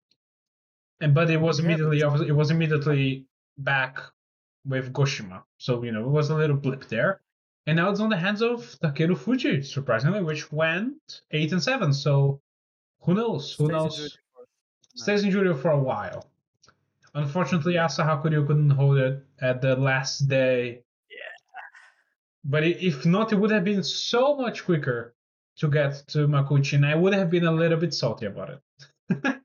and but it was Yeah, immediately that's- it was immediately back with Goshima. So you know it was a little blip there, and now it's on the hands of Takeru Fuji, surprisingly, which went eight and seven. So who knows? Who Stays in knows? Jurio for- Stays in Jurio for a while. Unfortunately, Asahakuryo couldn't hold it at the last day. Yeah. But if not, it would have been so much quicker to get to Makuuchi, and I would have been a little bit salty about it.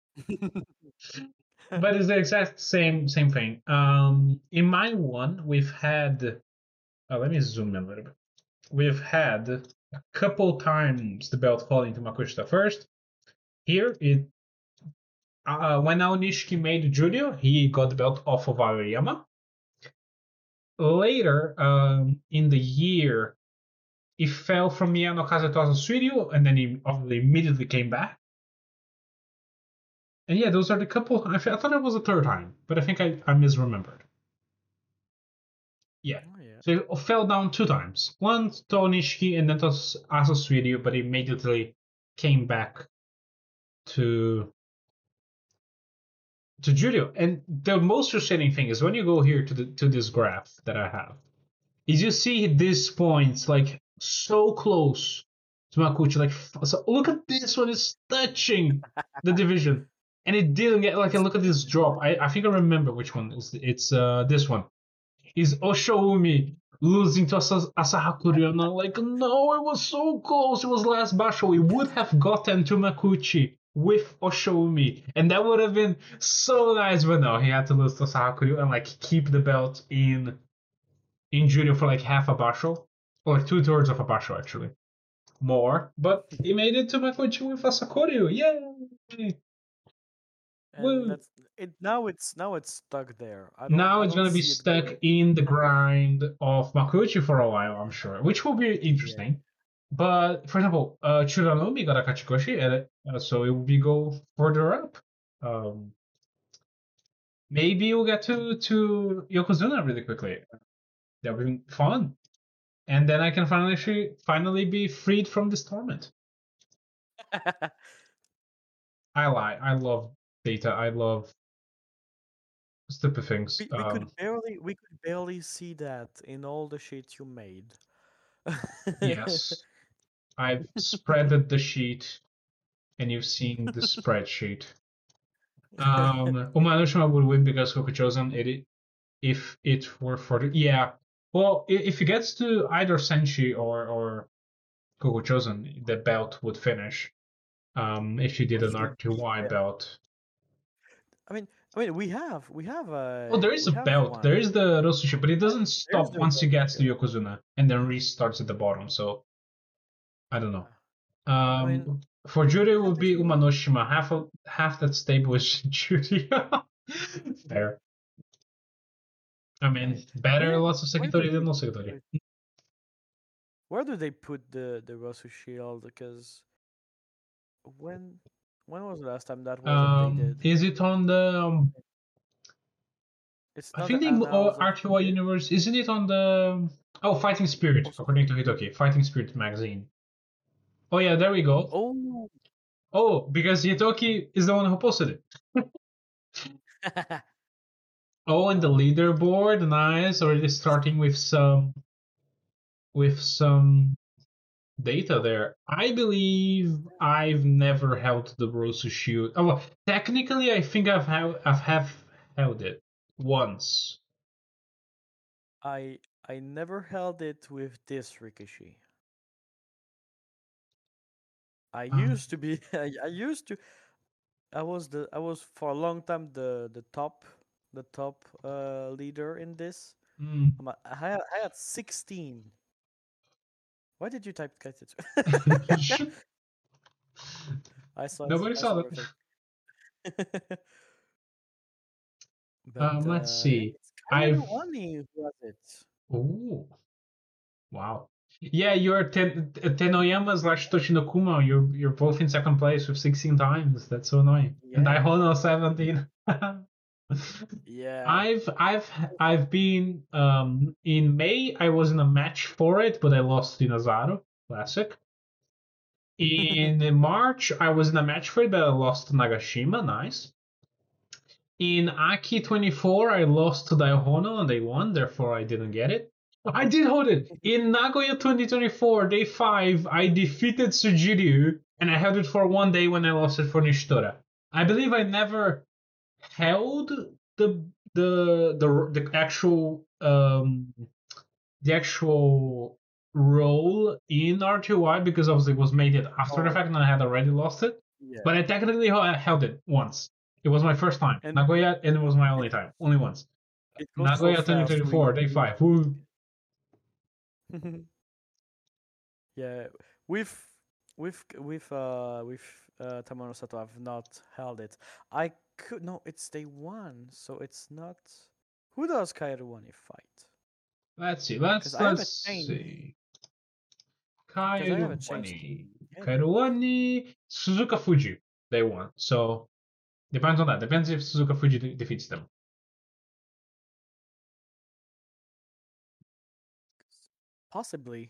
But it's the exact same same thing. Um, in my one, we've had. Oh, let me zoom in a little bit. We've had a couple times the belt falling to Makushita first. Here, it uh, when Aonishiki made Jurio, he got the belt off of Aoyama. Later, um, in the year, it fell from Miyano Kazeto's studio, and then he immediately came back. And yeah, those are the couple. I, th- I thought it was the third time, but I think I, I misremembered. Yeah. Oh, yeah. So it fell down two times. Once to Onishiki and then to Asa Studio, but immediately came back to to Jurio. And the most frustrating thing is when you go here to the to this graph that I have, is you see these points like so close to Makuuchi. Like, so look at this one, it's touching the division. And it didn't get like, and look at this drop. I, I think I remember which one. It's, it's uh, this one. Is Oshoumi losing to Asa- Asahakuryo. And I'm like, no, it was so close. It was last Basho. We would have gotten to Makuuchi with Oshoumi. And that would have been so nice. But no, he had to lose to Asahakuryo and like keep the belt in in Jurio for like half a Basho. Or like two thirds of a Basho, actually. More. But he made it to Makuuchi with Asahakuryo. Yay! and Woo. that's it. Now it's now it's stuck there. I don't. Now I it's don't gonna be see it stuck going. in the grind of Makuuchi for a while, I'm sure, which will be interesting. But for example, uh, Churanomi got a Kachikoshi, and uh, so it will be go further up. Um, maybe we'll get to to Yokozuna really quickly. That'll be fun, and then I can finally finally be freed from this torment. I lie. I love data. I love stupid things. we, we Um, could barely we could barely see that in all the sheets you made. yes, I've spreaded the sheet, and you've seen the spreadsheet. Um, Umanoshima would win because Kokuchozan, it, if it were for the yeah. Well, if it gets to either Senshi or or Kokuchozan, the belt would finish. Um, if you did What an is the R two Y belt? belt. I mean, I mean, we have we have a. Oh, there is we a have belt. one. There is the Rosushi, but it doesn't There's stop the once you get to Rosushi. Yokozuna, and then restarts at the bottom. So I don't know. I Um, mean, for Judy, it we had would the be feeling- Umanoshima. Half of half that stable is Judy. Fair. I mean, better Where- lots of where Sekitori did than they no put Sekitori. it? Where do they put the the Rosu shield? Because when when was the last time that was Um, updated? is it on the? Um, It's I not think the annals oh, of R T Y the- universe isn't it on the? Oh, Fighting Spirit, Also- according to Hitoki, Fighting Spirit magazine. Oh yeah, there we go. Oh. Oh, because Hitoki is the one who posted it. Oh, and the Um, leaderboard, nice. Already starting with some with some data there. I believe I've never held the Rosu Shield. Oh, well, technically, I think I've have I've have held it once. I I never held it with this Rikishi. I Um, used to be I, I used to I was the I was for a long time the the top the top uh leader in this. mm. I'm a- I had, I had sixteen. Why did you type Kaitsu? I saw it. Nobody I saw everything. that. But Um, let's uh, see. it's Kaoru I've Oni who has it. oh wow. Yeah, you're Ten Tenoyama slash Toshinokuma. You're you're both in second place with sixteen times. That's so annoying. And Yeah. Daihono seventeen. Yeah. I've I've I've been um in May I was in a match for it, but I lost in Azaro Classic. In March I was in a match for it, but I lost to Nagashima, nice. In Aki twenty-four I lost to Daihono and they won, therefore I didn't get it. I did hold it. In Nagoya twenty twenty-four, day five, I defeated Sujiryu and I held it for one day when I lost it for Nishitora. I believe I never held the the the the actual um the actual role in R T Y because obviously it was made it after the Oh. fact and I had already lost it. Yeah. But I technically h- held it once. It was my first time. And- Nagoya, and it was my only time. Only once. It goes so Nagoya fast, twenty twenty-four, we- day five. Woo. Yeah, with with with uh with uh Tamano Sato, I've not held it. I could no, it's day one, so it's not. Who does Kairuwani fight? Let's see. Let's 'Cause I haven't let's changed. see. Because I haven't changed. Kairuwani. Yeah. Kairuwani, Suzuka Fuji. They won. So depends on that. Depends if Suzuka Fuji de- defeats them. Possibly.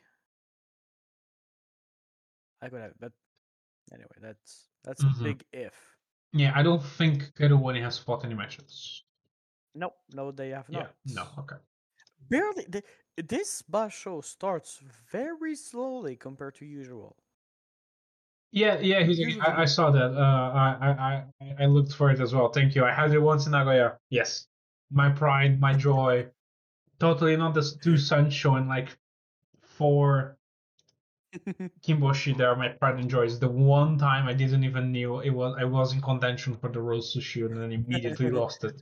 I could have, but anyway, that's that's Mhm. a big if. Yeah, I don't think Kairuwani has fought any matches. No, no, they have Yeah. not. No. Okay. Barely. The, this basho starts very slowly compared to usual. Yeah, yeah, he's, Usually- I, I saw that. Uh, I, I, I, I looked for it as well. Thank you. I had it once in Nagoya. Yes, my pride, my joy. Totally not the two suns showing like four Kimboshi there. My pride and joy is the one time I didn't even knew it was. I was in contention for the Rose Shield and then immediately lost it.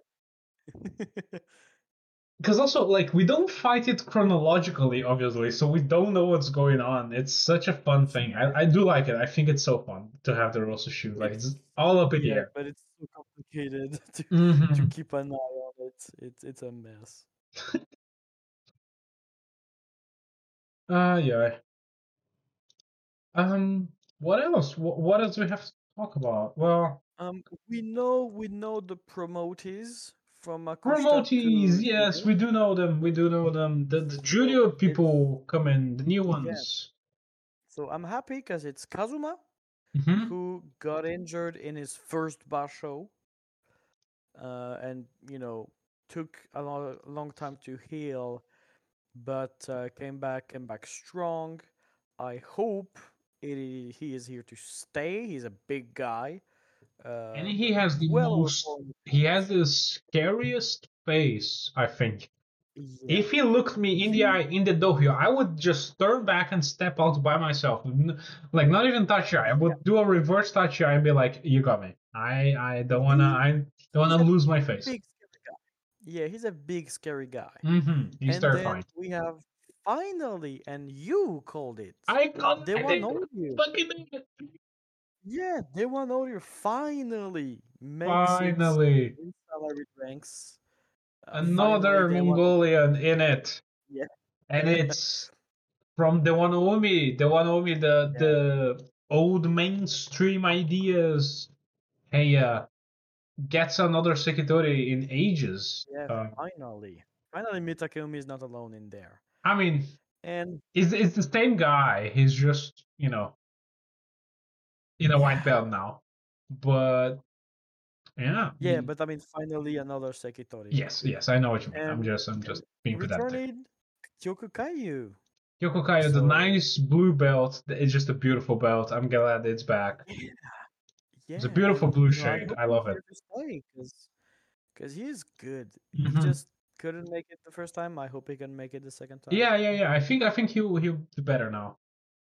Because also, like, we don't fight it chronologically, obviously, so we don't know what's going on. It's such a fun thing. I, I do like it. I think it's so fun to have the Rose Shield. Like, it's all up in the Yeah, air. but it's so complicated to to Mhm. keep an eye on it. It's it's a mess. Ah, yeah. Um, what else? What, what else do we have to talk about? Well, Um, we know we know the promotees from Makushita promotees, to yes, Judo. we do know them. We do know them. The the So Judio it's people come in, the new yeah. ones. So I'm happy because it's Kazuma Hmm. who got injured in his first basho, uh, and you know took a long, long time to heal, but uh, came back, came back strong. I hope it, i- he is here to stay. He's a big guy, And uh, he has the well over most. four hundred He has pounds. the scariest face, I think. Yeah, If he looked me in the he eye in the dohyo, I would just turn back and step out by myself. N- Like not even touch eye. I yeah would do a reverse touch eye and be like, "You got me. I I don't wanna he I don't he's wanna a lose my face." big scary guy. Yeah, he's a big scary guy. Hmm. He's And then terrifying. we have finally, and you called it, I got the I one think audio. fucking it. Yeah, the one audio finally makes it Finally in salary ranks. Uh, finally, another they want. Mongolian in it, Yeah, and it's from the Wanomi, the Wanomi, the yeah, the old mainstream ideas. Hey, uh, gets another Sekitori in ages. yeah. Uh, Finally, finally, Mitakumi is not alone in there. I mean, And it's, it's the same guy. He's just, you know, in a white belt now. But yeah, yeah, he, but I mean, finally another Sekitori. yes, yes, I know what you mean. I'm And just, I'm and just being pedantic. returning Kyokukayu. Yokokaya, the So nice blue belt. It's just a beautiful belt. I'm glad it's back. yeah, It's a yeah, beautiful and blue you know, I shade. hope I he's love it. here to stay because because he is good. He Hmm. just couldn't make it the first time. I hope he can make it the second time. Yeah, yeah, yeah. I think, I think he'll, he'll do better now.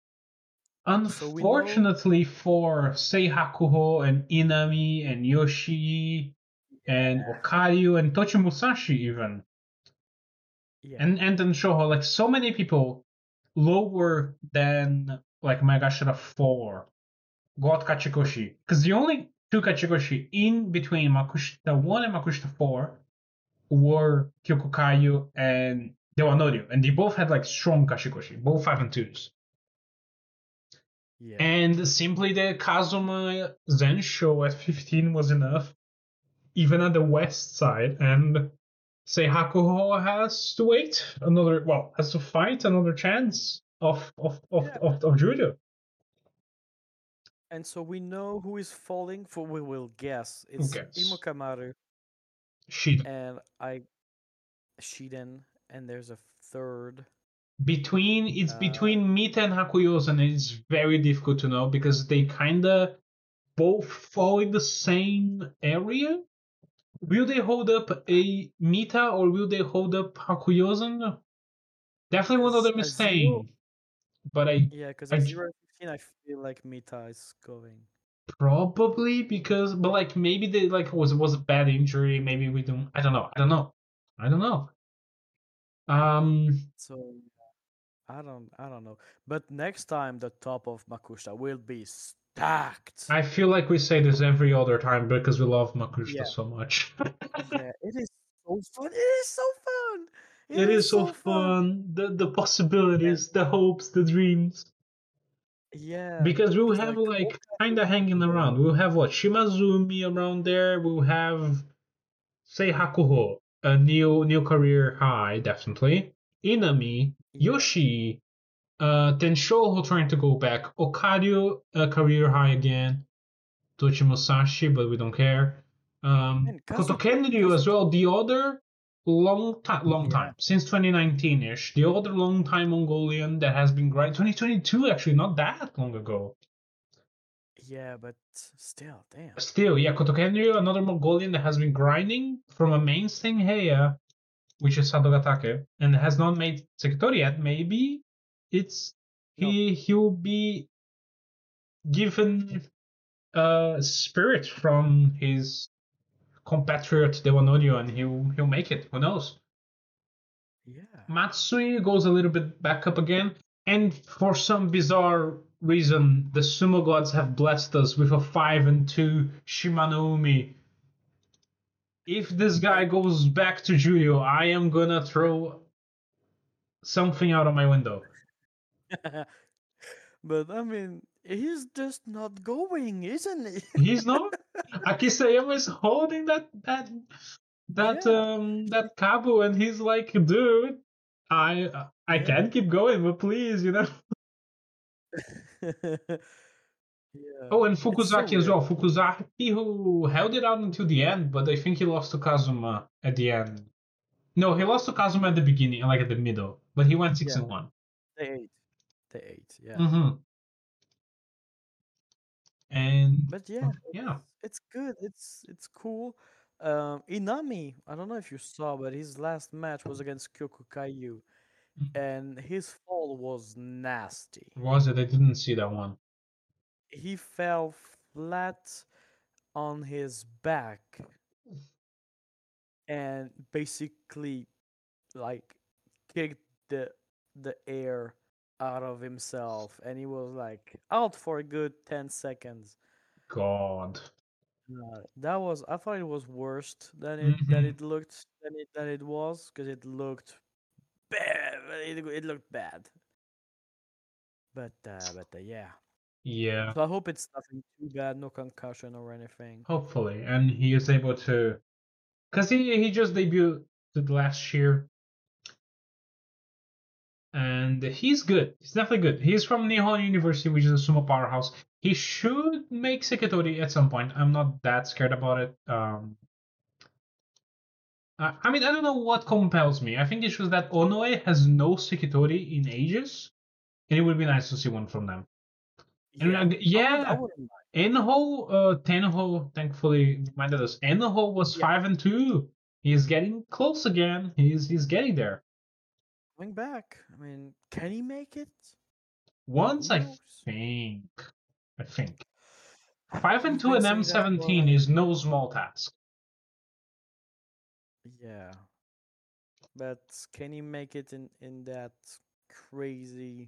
So we know, Unfortunately for Seihakuho and Inami and Yoshi and yeah, Okayu and Tochi Musashi even, yeah, and and then Shoho, like so many people lower than like Megashira four got Kachikoshi. Because the only two Kachikoshi in between Makushita one and Makushita four were Kyokukayu and Dewanoryu, and they both had like strong Kachikoshi, both five and twos. yeah, And simply the Kazuma Zen show at fifteen was enough, even at the west side. And Seihakuho has to wait another, well, has to fight another chance of of of yeah. of, of judo. And so we know who is falling for. We will guess Who it's cares? Imokamaru Shida. and I Shiden, and there's a third. Between it's Uh, between Mita and Hakuyo's, and it's very difficult to know because they kinda both fall in the same area. Will they hold up a Mita or will they hold up Hakuyozen? Definitely one of them a is zero. staying, but I, Yeah, because I a zero and fifteen, I feel like Mita is going. probably because, but like maybe they like was was a bad injury. Maybe we don't. I don't know. I don't know. I don't know. Um, So I don't, I don't know. But next time, the top of Makushita will be stacked. I feel like we say this every other time because we love Makushita Yeah, so much. yeah. It is so fun. It is so fun. It It is is so so fun. fun. The the And possibilities, the hopes, the dreams. yeah, Because we'll because have like like Okayu kinda hanging around. Hiro. We'll have what Shimazumi around there. We'll have say Hakuho, a new new career high, definitely. Inami, Yeah, Yoshi, uh, Tenshoho trying to go back. Okario, a career high again. Tochi Musashi, but we don't care. Um, and Kazuto. Kotokenryu as well. Kazuto. The other long time, long Yeah, time since twenty nineteen ish. The other long time Mongolian that has been great. twenty twenty-two actually, not that long ago. yeah, but still, damn. Still, yeah, Kotokenryu, another Mongolian that has been grinding from a mainstay Heia, which is Sadogatake, and has not made Sekitori yet. Maybe it's No, he he'll be given uh spirit from his compatriot Dewanoryu and he'll he'll make it. Who knows? yeah, Matsui goes a little bit back up again, and for some bizarre reason, the sumo gods have blessed us with a five and two Shimanoumi if this guy goes back to judo, I am gonna throw something out of my window. But I mean, he's just not going, isn't he? He's not. Akisayama is holding that that that Yeah. um that cabo, and he's like, dude, I I Yeah. can keep going, but please, you know. Yeah. Oh, and It's so Fukuzaki as weird. well. Fukuzaki, who held it out until the end, but I think he lost to Kazuma at the end. No, he lost to Kazuma at the beginning, like at the middle, but he went six Yeah. and one. They ate. They ate. Yeah. Mm-hmm. And But yeah, yeah, it's good. It's it's cool. Um, Inami, I don't know if you saw, but his last match was against Kyoku Kaiyu, and his fall was nasty. was it? I didn't see that one. He fell flat on his back and basically like kicked the the air out of himself, and he was like out for a good ten seconds. God. Uh, that was, I thought it was worse than it than Mhm. it looked than it than it was, because it looked bad. It, it looked bad. But uh, but uh, yeah. Yeah, So I hope it's nothing too bad, no concussion or anything. hopefully. And he is able to, because he, he just debuted last year. And he's good. He's definitely good. He's from Nihon University, which is a sumo powerhouse. He should make Sekitori at some point. I'm not that scared about it. Um, I, I mean, I don't know what compels me. I think it's just that Onoe has no Sekitori in ages, and it would be nice to see one from them. And Yeah, uh, I would, I yeah, wouldn't mind. Enho, uh, Tenho, thankfully reminded us. Enho was Yeah. five and two. He's getting close again. He's he's getting there. Going back. I mean, can he make it? Once Who I knows? think, I think five and You've two been and saying M that for, seventeen like- is no small task. Yeah. But can he make it in in that crazy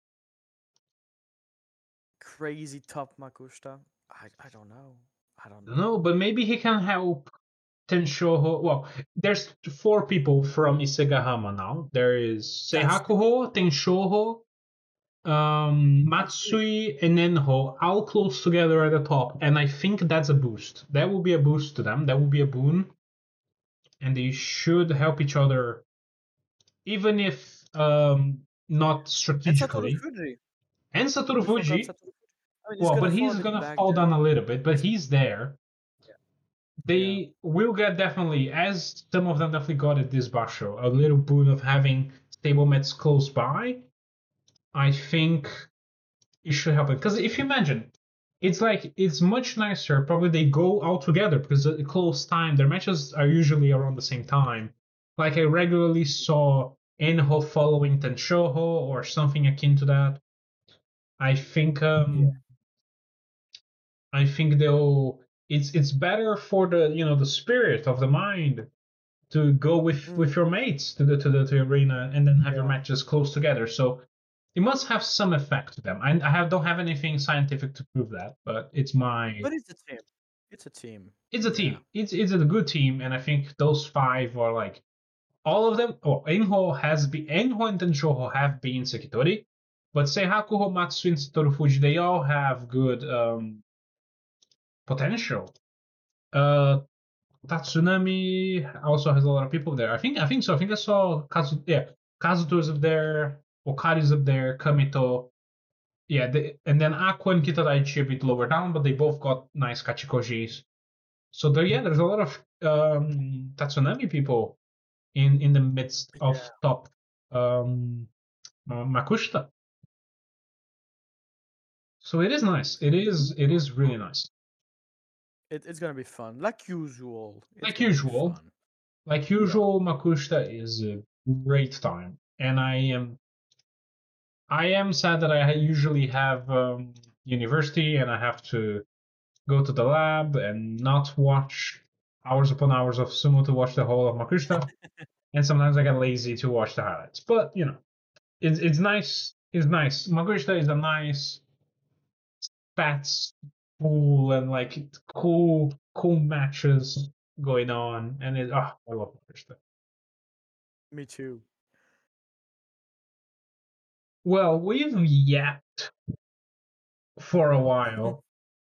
crazy top Makushita? I I don't know. I don't know. No, but maybe he can help Tenshoho. Well, there's four people from Isegahama now. There is That's Seihakuho, Tenshoho, um, Matsui, and Enho, all close together at the top. And I think that's a boost. That will be a boost to them. That will be a boon. And they should help each other, even if um, not And Satoru strategically. Fuji. And Satoru We forgot Fuji. Satoru Fuji. I mean, he's Well, gonna but he's fall a bit gonna back fall there. down a little bit, but he's there. Yeah. They will get definitely, as some of them definitely got at this basho, a little boon of having stablemates close by. I think it should happen. Because if you imagine, it's like it's much nicer. Probably they go all together because at close time, their matches are usually around the same time. Like I regularly saw Enho following Tenshoho or something akin to that. I think um Yeah. I think they'll it's it's better for the you know the spirit of the mind to go with Mm. with your mates to the to the to the arena and then have your Yeah. matches close together. So it must have some effect to them. I, I have don't have anything scientific to prove that, but it's my But it's a team. It's a team. it's a Yeah. team. It's it's a good team, and I think those five are like all of them. Oh, Enho has been Enho and Tenshoho have been Sekitori, but Seihakuho, Matsui, and Satoru Fuji, they all have good um, potential. Uh, Tatsunami also has a lot of people there. I think I think so. I think I saw Kazu yeah, Kazuto's up there, Okari's up there, Kamito. Yeah, they, and then Aqua and Kitadaichi a bit lower down, but they both got nice Kachikojis. So there, yeah, there's a lot of um, Tatsunami people in in the midst of Yeah. top um, uh, Makushita. So it is nice. It is it is really nice. It, it's gonna be fun, like usual. It's Like gonna be usual. fun. Like usual, Makushita is a great time, and I am I am sad that I usually have um, university and I have to go to the lab and not watch hours upon hours of sumo to watch the whole of Makushita. And sometimes I get lazy to watch the highlights. But you know, it's it's nice. It's nice. Makushita is a nice, fat pool and like cool cool matches going on, and it, oh, I love other stuff. Me too. Well, we've yapped for a while,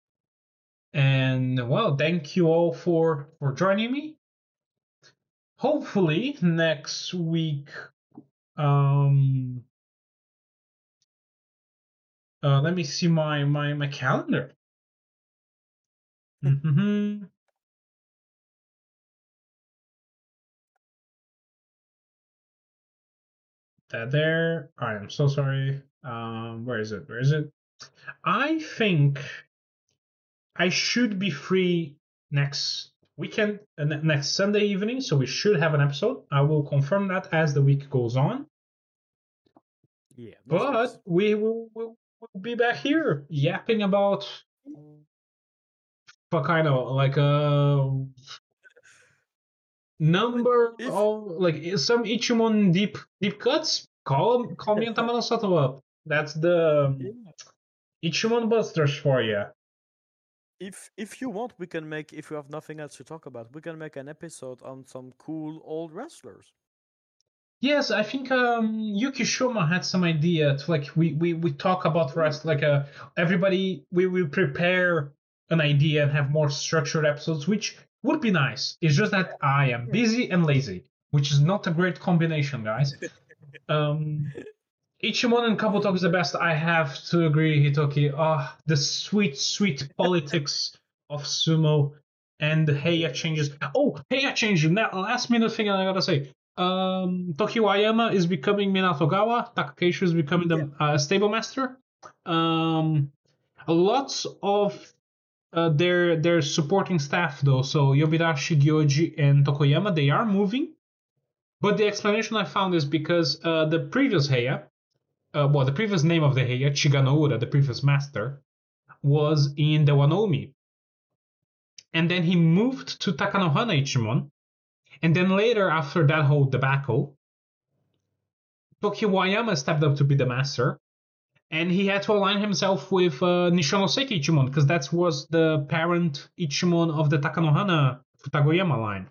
and well, thank you all for for joining me. Hopefully next week, um, uh, let me see my my my calendar. Mm-hmm. That there. I am so sorry. Um, where is it? Where is it? I think I should be free next weekend, uh, ne- next Sunday evening, so we should have an episode. I will confirm that as the week goes on. Yeah. No But stress. we will we'll, we'll be back here yapping about what kind of like a number If of like some Ichimon deep deep cuts. Call call me and Tamano Sato up. That's the um, yeah. Ichimon Busters for you. if if you want, we can make, if we have nothing else to talk about, we can make an episode on some cool old wrestlers. Yes, I think um, Yuki Shoma had some idea to like we we, we talk about rest like a everybody we will prepare an idea and have more structured episodes, which would be nice. It's just that I am busy and lazy, which is not a great combination, guys. Um, Ichimon and Kabutoku is the best. I have to agree, Hitoki. Ah, the sweet, sweet politics of sumo and the Heiya changes. Oh, Heiya changes. Now, last minute thing I gotta say. Um, Tokyo Ayama is becoming Minatogawa. Takakeishu is becoming the uh, stable master. Um, lots of uh, their their supporting staff though. So Yobirashi, Gyoji, and Tokoyama they are moving. But the explanation I found is because uh, the previous Heiya, uh, well, the previous name of the Heiya, Chiganoura, the previous master, was in the Wanomi. And then he moved to Takanohana Ichimon. And then later, after that whole debacle, Tokyo Wayama stepped up to be the master. And he had to align himself with uh, Nishonoseki Ichimon, because that was the parent Ichimon of the Takanohana Futagoyama line.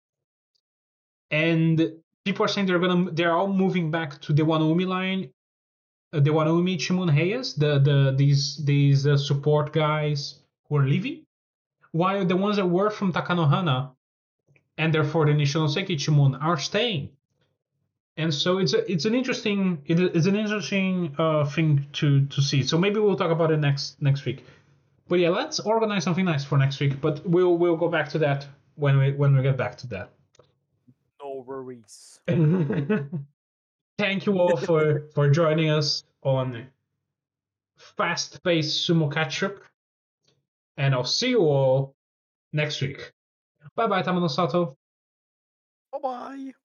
And people are saying they're gonna they're all moving back to the Wanomi line, uh, the Wanomi Ichimon Heiyas, the the these these uh, support guys who are leaving, while the ones that were from Takanohana and therefore the Nishonoseki Ichimon are staying. And so it's a, it's an interesting it, it's an interesting uh, thing to to see. So maybe we'll talk about it next next week. But yeah, let's organize something nice for next week. But we'll we'll go back to that when we when we get back to that. No worries. Thank you all for for joining us on fast-paced sumo catch-up, and I'll see you all next week. Bye bye, Tamano Sato. Bye bye.